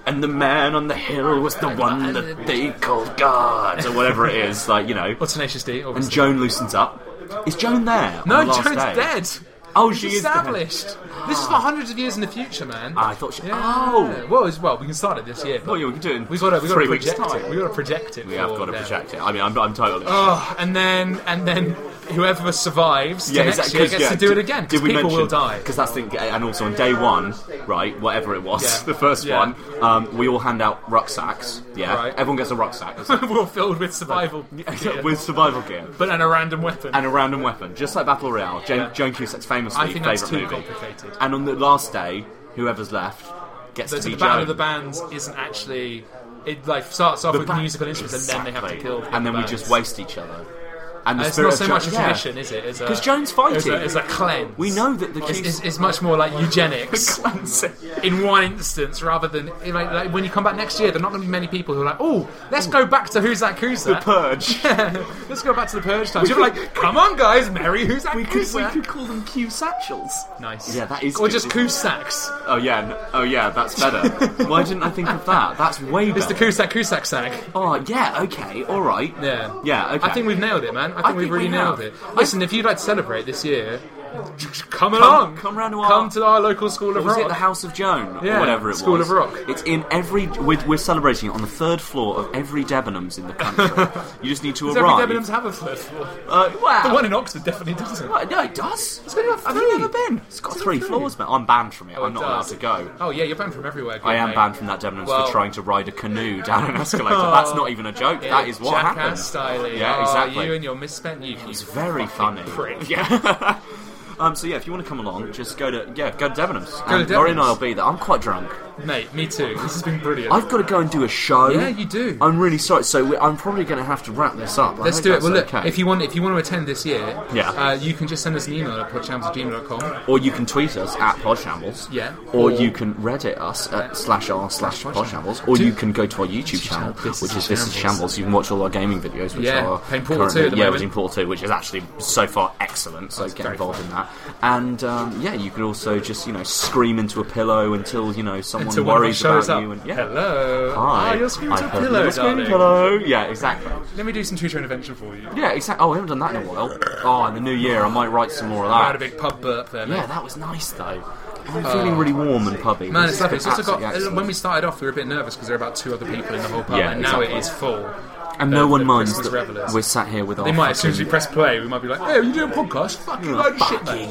E: and the man on the hill was the one that they called God, or whatever it is. Like, you know.
D: Or Tenacious D, obviously.
E: And Joan loosens up. Is Joan there?
D: No,
E: on the last
D: Joan's
E: day?
D: dead.
E: Oh,
D: She's
E: she is
D: established. This is for hundreds of years in the future, man.
E: I thought she...
D: Yeah.
E: Oh!
D: Well, as well, we can start it this year.
E: Well, yeah, we can do it in
D: We've got to, we've got
E: three
D: to
E: weeks'
D: project
E: time.
D: it. We've got to project it.
E: We have got to
D: them.
E: project it. I mean, I'm, I'm totally...
D: Oh, and then and then whoever survives
E: yeah,
D: to next
E: exactly,
D: year gets
E: yeah,
D: to do
E: did,
D: it again, because
E: did we
D: people
E: mention,
D: will die.
E: Because that's the... And also on day one, right, whatever it was,
D: Yeah.
E: the first
D: Yeah.
E: one, um, we all hand out rucksacks, yeah?
D: Right.
E: Everyone gets a rucksack.
D: We're all filled with survival gear.
E: With survival gear.
D: But and a random weapon.
E: And a random weapon, just like Battle Royale. Joan,
D: Yeah.
E: Joan Cusack's famously
D: I think
E: favourite
D: that's too
E: movie.
D: complicated.
E: And on the last day, whoever's left gets
D: So
E: to be
D: the Battle
E: Joan.
D: of the Bands isn't actually... It like starts off
E: The
D: with
E: ba-
D: musical instruments and then they have to
E: Exactly.
D: kill
E: And then we
D: bands.
E: just waste each other. And the
D: And it's
E: spirit
D: not
E: of
D: so
E: Jo-
D: much a
E: yeah.
D: tradition, is it? It's a-
E: Because Joan's fighting.
D: It's a, it's a cleanse.
E: We know that the
D: It's,
E: Cus-
D: it's, it's much more like eugenics
E: Cleansing.
D: in one instance, rather than in like, like when you come back next year. There are not going to be many people who are like, "Oh, let's go back to Who's That Who's
E: The
D: That?"
E: Purge.
D: Yeah, let's go back to the Purge times. You're like, "Come on, guys, Mary, Who's That
E: We could,
D: Who's
E: we
D: That?"
E: could call them Q satchels.
D: Nice.
E: Yeah, that is
D: Or
E: good,
D: just
E: isn't it?
D: Cusacks.
E: Oh yeah, n- oh yeah, that's better. Why didn't I think of that? That's way better.
D: It's the Cusack Cusack sack.
E: Oh yeah, okay, all right.
D: Yeah.
E: Yeah, okay.
D: I think we've nailed it, man. I think we've
E: think
D: really
E: we
D: nailed
E: have.
D: it. Listen, if you'd like to celebrate this year, come
E: Come-
D: along.
E: come round to our-
D: Come to our local School of
E: Was
D: Rock.
E: it the House of Joan
D: Yeah,
E: or whatever it
D: School
E: was?
D: of Rock.
E: It's in every. We're, we're celebrating it on the third floor of every Debenhams in the country. You just need to
D: Does
E: arrive.
D: every Debenhams have a third floor?
E: Uh, wow.
D: The one in Oxford definitely doesn't.
E: Well, no, it does.
D: It's got to have
E: Have
D: three.
E: you never been? It's got three floors, man. I'm banned from it.
D: Oh,
E: I'm
D: it
E: not
D: does.
E: allowed to go.
D: Oh yeah, you're banned from everywhere.
E: I
D: good
E: am
D: mate.
E: banned from that Debenhams
D: Well-
E: for trying to ride a canoe down an escalator. That's not even a joke.
D: Yeah,
E: that is what
D: Jackass
E: happened.
D: style.
E: Yeah,
D: Oh,
E: exactly.
D: you and your misspent youth.
E: It's
D: you
E: very
D: fucking
E: funny.
D: prick.
E: Yeah. um, so yeah, if you want to come along, just go to yeah, go to Debenhams.
D: Go to
E: And Laurie and
D: Debenhams.
E: I'll be there. I'm quite drunk.
D: Mate, me too. This has been brilliant.
E: I've got to go and do a show.
D: Yeah, you do.
E: I'm really sorry. So we, I'm probably going to have to wrap this up. I
D: Let's
E: hope
D: do it.
E: that's
D: Well, look,
E: okay.
D: if you want, if you want to attend this year,
E: Yeah.
D: uh, you can just send us an email at podchams at gmail dot com.
E: Or you can tweet us at Podshambles.
D: Yeah.
E: Or,
D: Or-
E: you can Reddit us at slash r slash Podshambles. Or
D: Do-
E: you can go to our YouTube channel,
D: This
E: which
D: is
E: is This is
D: Shambles.
E: Shambles. You can watch all our gaming videos, which
D: Yeah,
E: are
D: playing Portal
E: currently-
D: two at the
E: yeah,
D: moment.
E: we're doing Portal two, which is actually so far excellent. So
D: That's
E: get
D: very
E: involved
D: fun.
E: in that. And um, yeah, you could also just you know scream into a pillow until you know someone
D: Until one of us
E: worries
D: shows
E: about
D: up.
E: you. And yeah.
D: Hello.
E: Hi.
D: Ah, you're screaming
E: I
D: to a
E: heard
D: pillow,
E: you're screaming
D: darling.
E: pillow. Yeah, exactly.
D: Let me do some tutor intervention for you.
E: Yeah, exactly. Oh, we haven't done that in a while. Oh, in the new year, I might write some more of
D: I had a
E: that.
D: big pub burp there, mate.
E: Yeah, that was nice though. I'm feeling really warm and pubby.
D: Man,
E: This
D: it's
E: has
D: lovely.
E: been
D: It's also got.
E: absolutely
D: When we
E: excellent.
D: started off, we were a bit nervous because there were about two other people in the whole pub,
E: Yeah,
D: and now
E: exactly.
D: it is full.
E: And
D: the-
E: no one
D: the
E: minds
D: Christmas
E: that
D: revelers.
E: we're sat here with our
D: They might, as soon as we
E: fucking-
D: press play, we might be like, "Hey, are you doing a podcast? Fucking load of shit,
E: fucking
D: mate."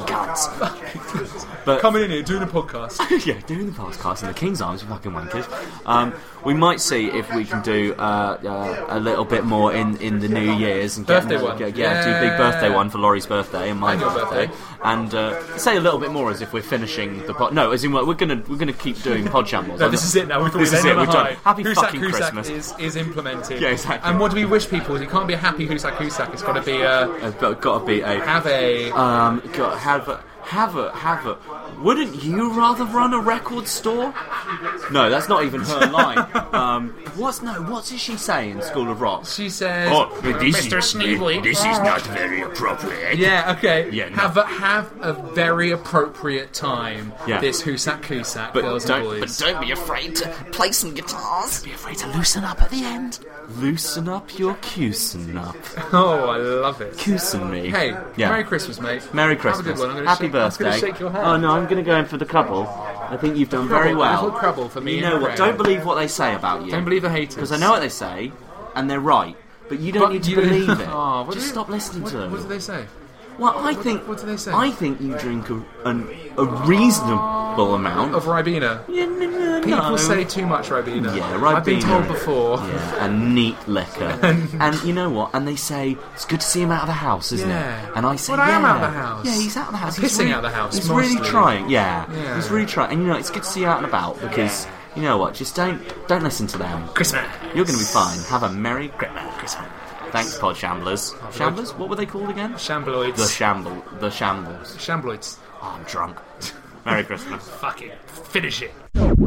E: cunts. But
D: Coming in here doing a podcast.
E: yeah, doing the podcast in the King's Arms, you fucking wankers. Um, we might see if we can do uh, uh, a little bit more in, in the New Year's and get
D: Birthday
E: more,
D: one.
E: Get, yeah, do a big birthday
D: Yeah.
E: one for Laurie's birthday and my
D: And your
E: birthday,
D: birthday.
E: and uh, say a little bit more as if we're finishing the pod. No, as in we're we're gonna we're gonna keep doing Podshambles.
D: No, this is it now. We thought
E: This
D: we'd
E: is
D: end
E: it.
D: on a
E: We've done.
D: high.
E: Happy
D: Husak
E: fucking
D: Husak
E: Christmas.
D: is, is implemented.
E: Yeah, exactly.
D: And what do we wish people? It can't be a happy Husak Husak. It's got to be a
E: It's got to be a
D: have a.
E: Um, got have a have a have a. Wouldn't you rather run a record store? No, that's not even her line. Um, what's no? What does she say in School of Rock?
D: She says,
G: Mister Sneevely.
J: This is not very appropriate.
D: "Yeah, okay.
E: Yeah, no.
D: have a, have a very appropriate time.
E: Yeah.
D: This Husak Husak,
E: But
D: girls
E: don't-
D: and
E: but
D: boys.
G: Don't be afraid to play some guitars.
E: Be afraid to loosen up at the end. Loosen up your cusen up.
D: Oh, I love it.
E: Cusen me.
D: Hey,
E: Yeah.
D: Merry Christmas, mate.
E: Merry
D: Have a
E: Christmas.
D: good one. I'm gonna
E: Happy
D: shake, I'm
E: birthday.
D: gonna shake your hand.
E: Oh no, I'm going to go in for the couple. I think you've done very
D: Crubble,
E: well.
D: a little crubble for me
E: You
D: and
E: know what?
D: Craig.
E: Don't believe what they say about you.
D: Don't believe the haters.
E: Because I know what they say, and they're right. But you don't
D: But
E: need to
D: you-
E: believe it.
D: Oh, what
E: Just
D: do you-
E: stop listening
D: what,
E: to them.
D: What do they say?
E: Well, I think.
D: what do they say?
E: I think you drink a, an, a reasonable amount
D: Of Ribena.
E: Yeah, no, no,
D: People
E: no.
D: say too much Ribena.
E: Yeah, Ribena.
D: I've been told before.
E: Yeah, and neat liquor. And you know what? And they say it's good to see him out of the house, isn't
D: Yeah.
E: it? And I say,
D: Well, I
E: yeah.
D: am out of the house.
E: Yeah, he's out of the house.
D: I'm
E: He's
D: pissing
E: really,
D: out of the house,
E: He's really
D: mostly.
E: trying. Yeah,
D: Yeah.
E: he's really trying. And you know, it's good to see you out and about because you know what? Just don't don't listen to them.
D: Christmas.
E: You're going to be fine. Have a merry Christmas. Thanks, Pod Shamblers. Shamblers? What were they called again?
D: Shambloids.
E: The Shamble. The Shambles.
D: Shambloids.
E: Oh, I'm drunk. Merry Christmas.
D: Fuck it. Finish it.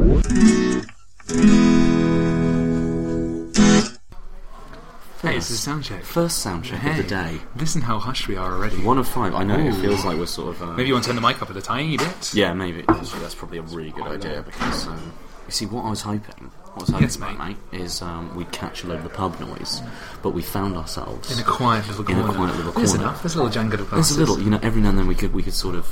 D: Hey, this is sound check.
E: First soundtrack
D: Hey,
E: of the day.
D: listen how hushed we are already.
E: One of five. I know it
D: Ooh.
E: feels like we're sort of. Uh,
D: Maybe you want to turn the mic up a tiny bit.
E: Yeah, maybe. That's, that's probably a really good idea because um, You see, what I was hoping, what I was hoping,
D: Yes,
E: about,
D: mate.
E: mate, is um, we'd catch a load of the pub noise, but we found ourselves
D: In a quiet little
E: in
D: corner.
E: a quiet little
D: There's
E: corner.
D: enough. There's a little jangle of
E: There's
D: glasses.
E: a little, you know, every now and then we could we could sort of.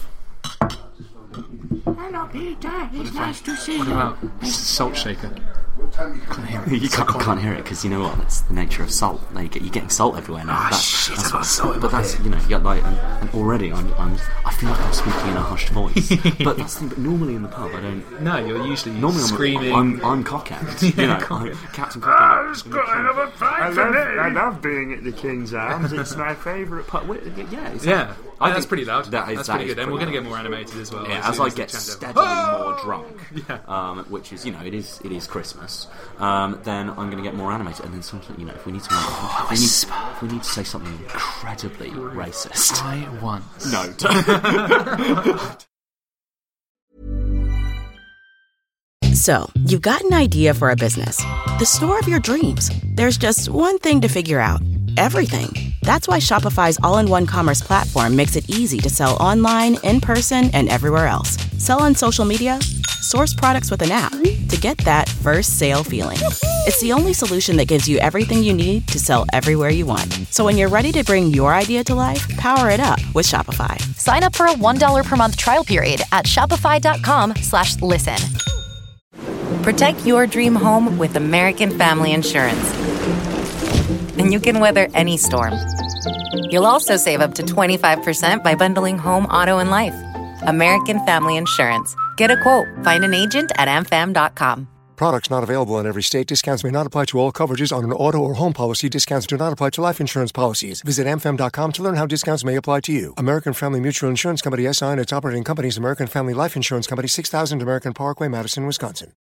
J: Hello, Peter. It's nice to see
D: What
J: you.
D: about salt shaker? Can't hear it.
E: You can't, can't hear it because you know what? That's the nature of salt. Like, you get, you're getting salt everywhere now.
D: Ah,
E: that's,
D: shit,
E: that's
D: I've got salt in
E: But
D: my
E: that's
D: beer.
E: you know, you got like, and, and already I'm, I'm, I feel like I'm speaking in a hushed voice. But that's the thing. But normally in the pub, I don't.
D: No, you're usually
E: Normally
D: screaming.
E: I'm, I'm, I'm cockhead.
D: Yeah,
E: you know,
D: cockhead.
E: I'm Captain
J: I
E: Cockhead.
J: was going to have a fight for me. I love being at the King's Arms. It's my favourite
E: But wait, yeah, it's
D: Yeah,
E: I
D: that's
E: think
D: pretty loud.
E: That is,
D: that's
E: that
D: pretty
E: is
D: good. And we're
E: pretty
D: going to get
E: loud.
D: more animated as well.
E: Yeah,
D: as
E: as
D: soon
E: I
D: the
E: get
D: chant of-
E: steadily
D: Oh!
E: more drunk,
D: Yeah.
E: um, which is, you know, it is it is Christmas. Um, then I'm going to get more animated, and then sometimes, you know, if we need to, if we need, if we need to say something incredibly racist.
D: I want.
E: No. don't.
H: So, you've got an idea for a business. The store of your dreams. There's just one thing to figure out. Everything. That's why Shopify's all-in-one commerce platform makes it easy to sell online, in person, and everywhere else. Sell on social media, source products with an app to get that first sale feeling. It's the only solution that gives you everything you need to sell everywhere you want. So when you're ready to bring your idea to life, power it up with Shopify.
K: Sign up for a one dollar per month trial period at shopify.com slash listen.
L: Protect your dream home with American Family Insurance. And you can weather any storm. You'll also save up to twenty-five percent by bundling home, auto, and life. American Family Insurance. Get a quote. Find an agent at a m fam dot com.
M: Products not available in every state. Discounts may not apply to all coverages on an auto or home policy. Discounts do not apply to life insurance policies. Visit a m fam dot com to learn how discounts may apply to you. American Family Mutual Insurance Company S I and its operating companies, American Family Life Insurance Company, six thousand American Parkway, Madison, Wisconsin.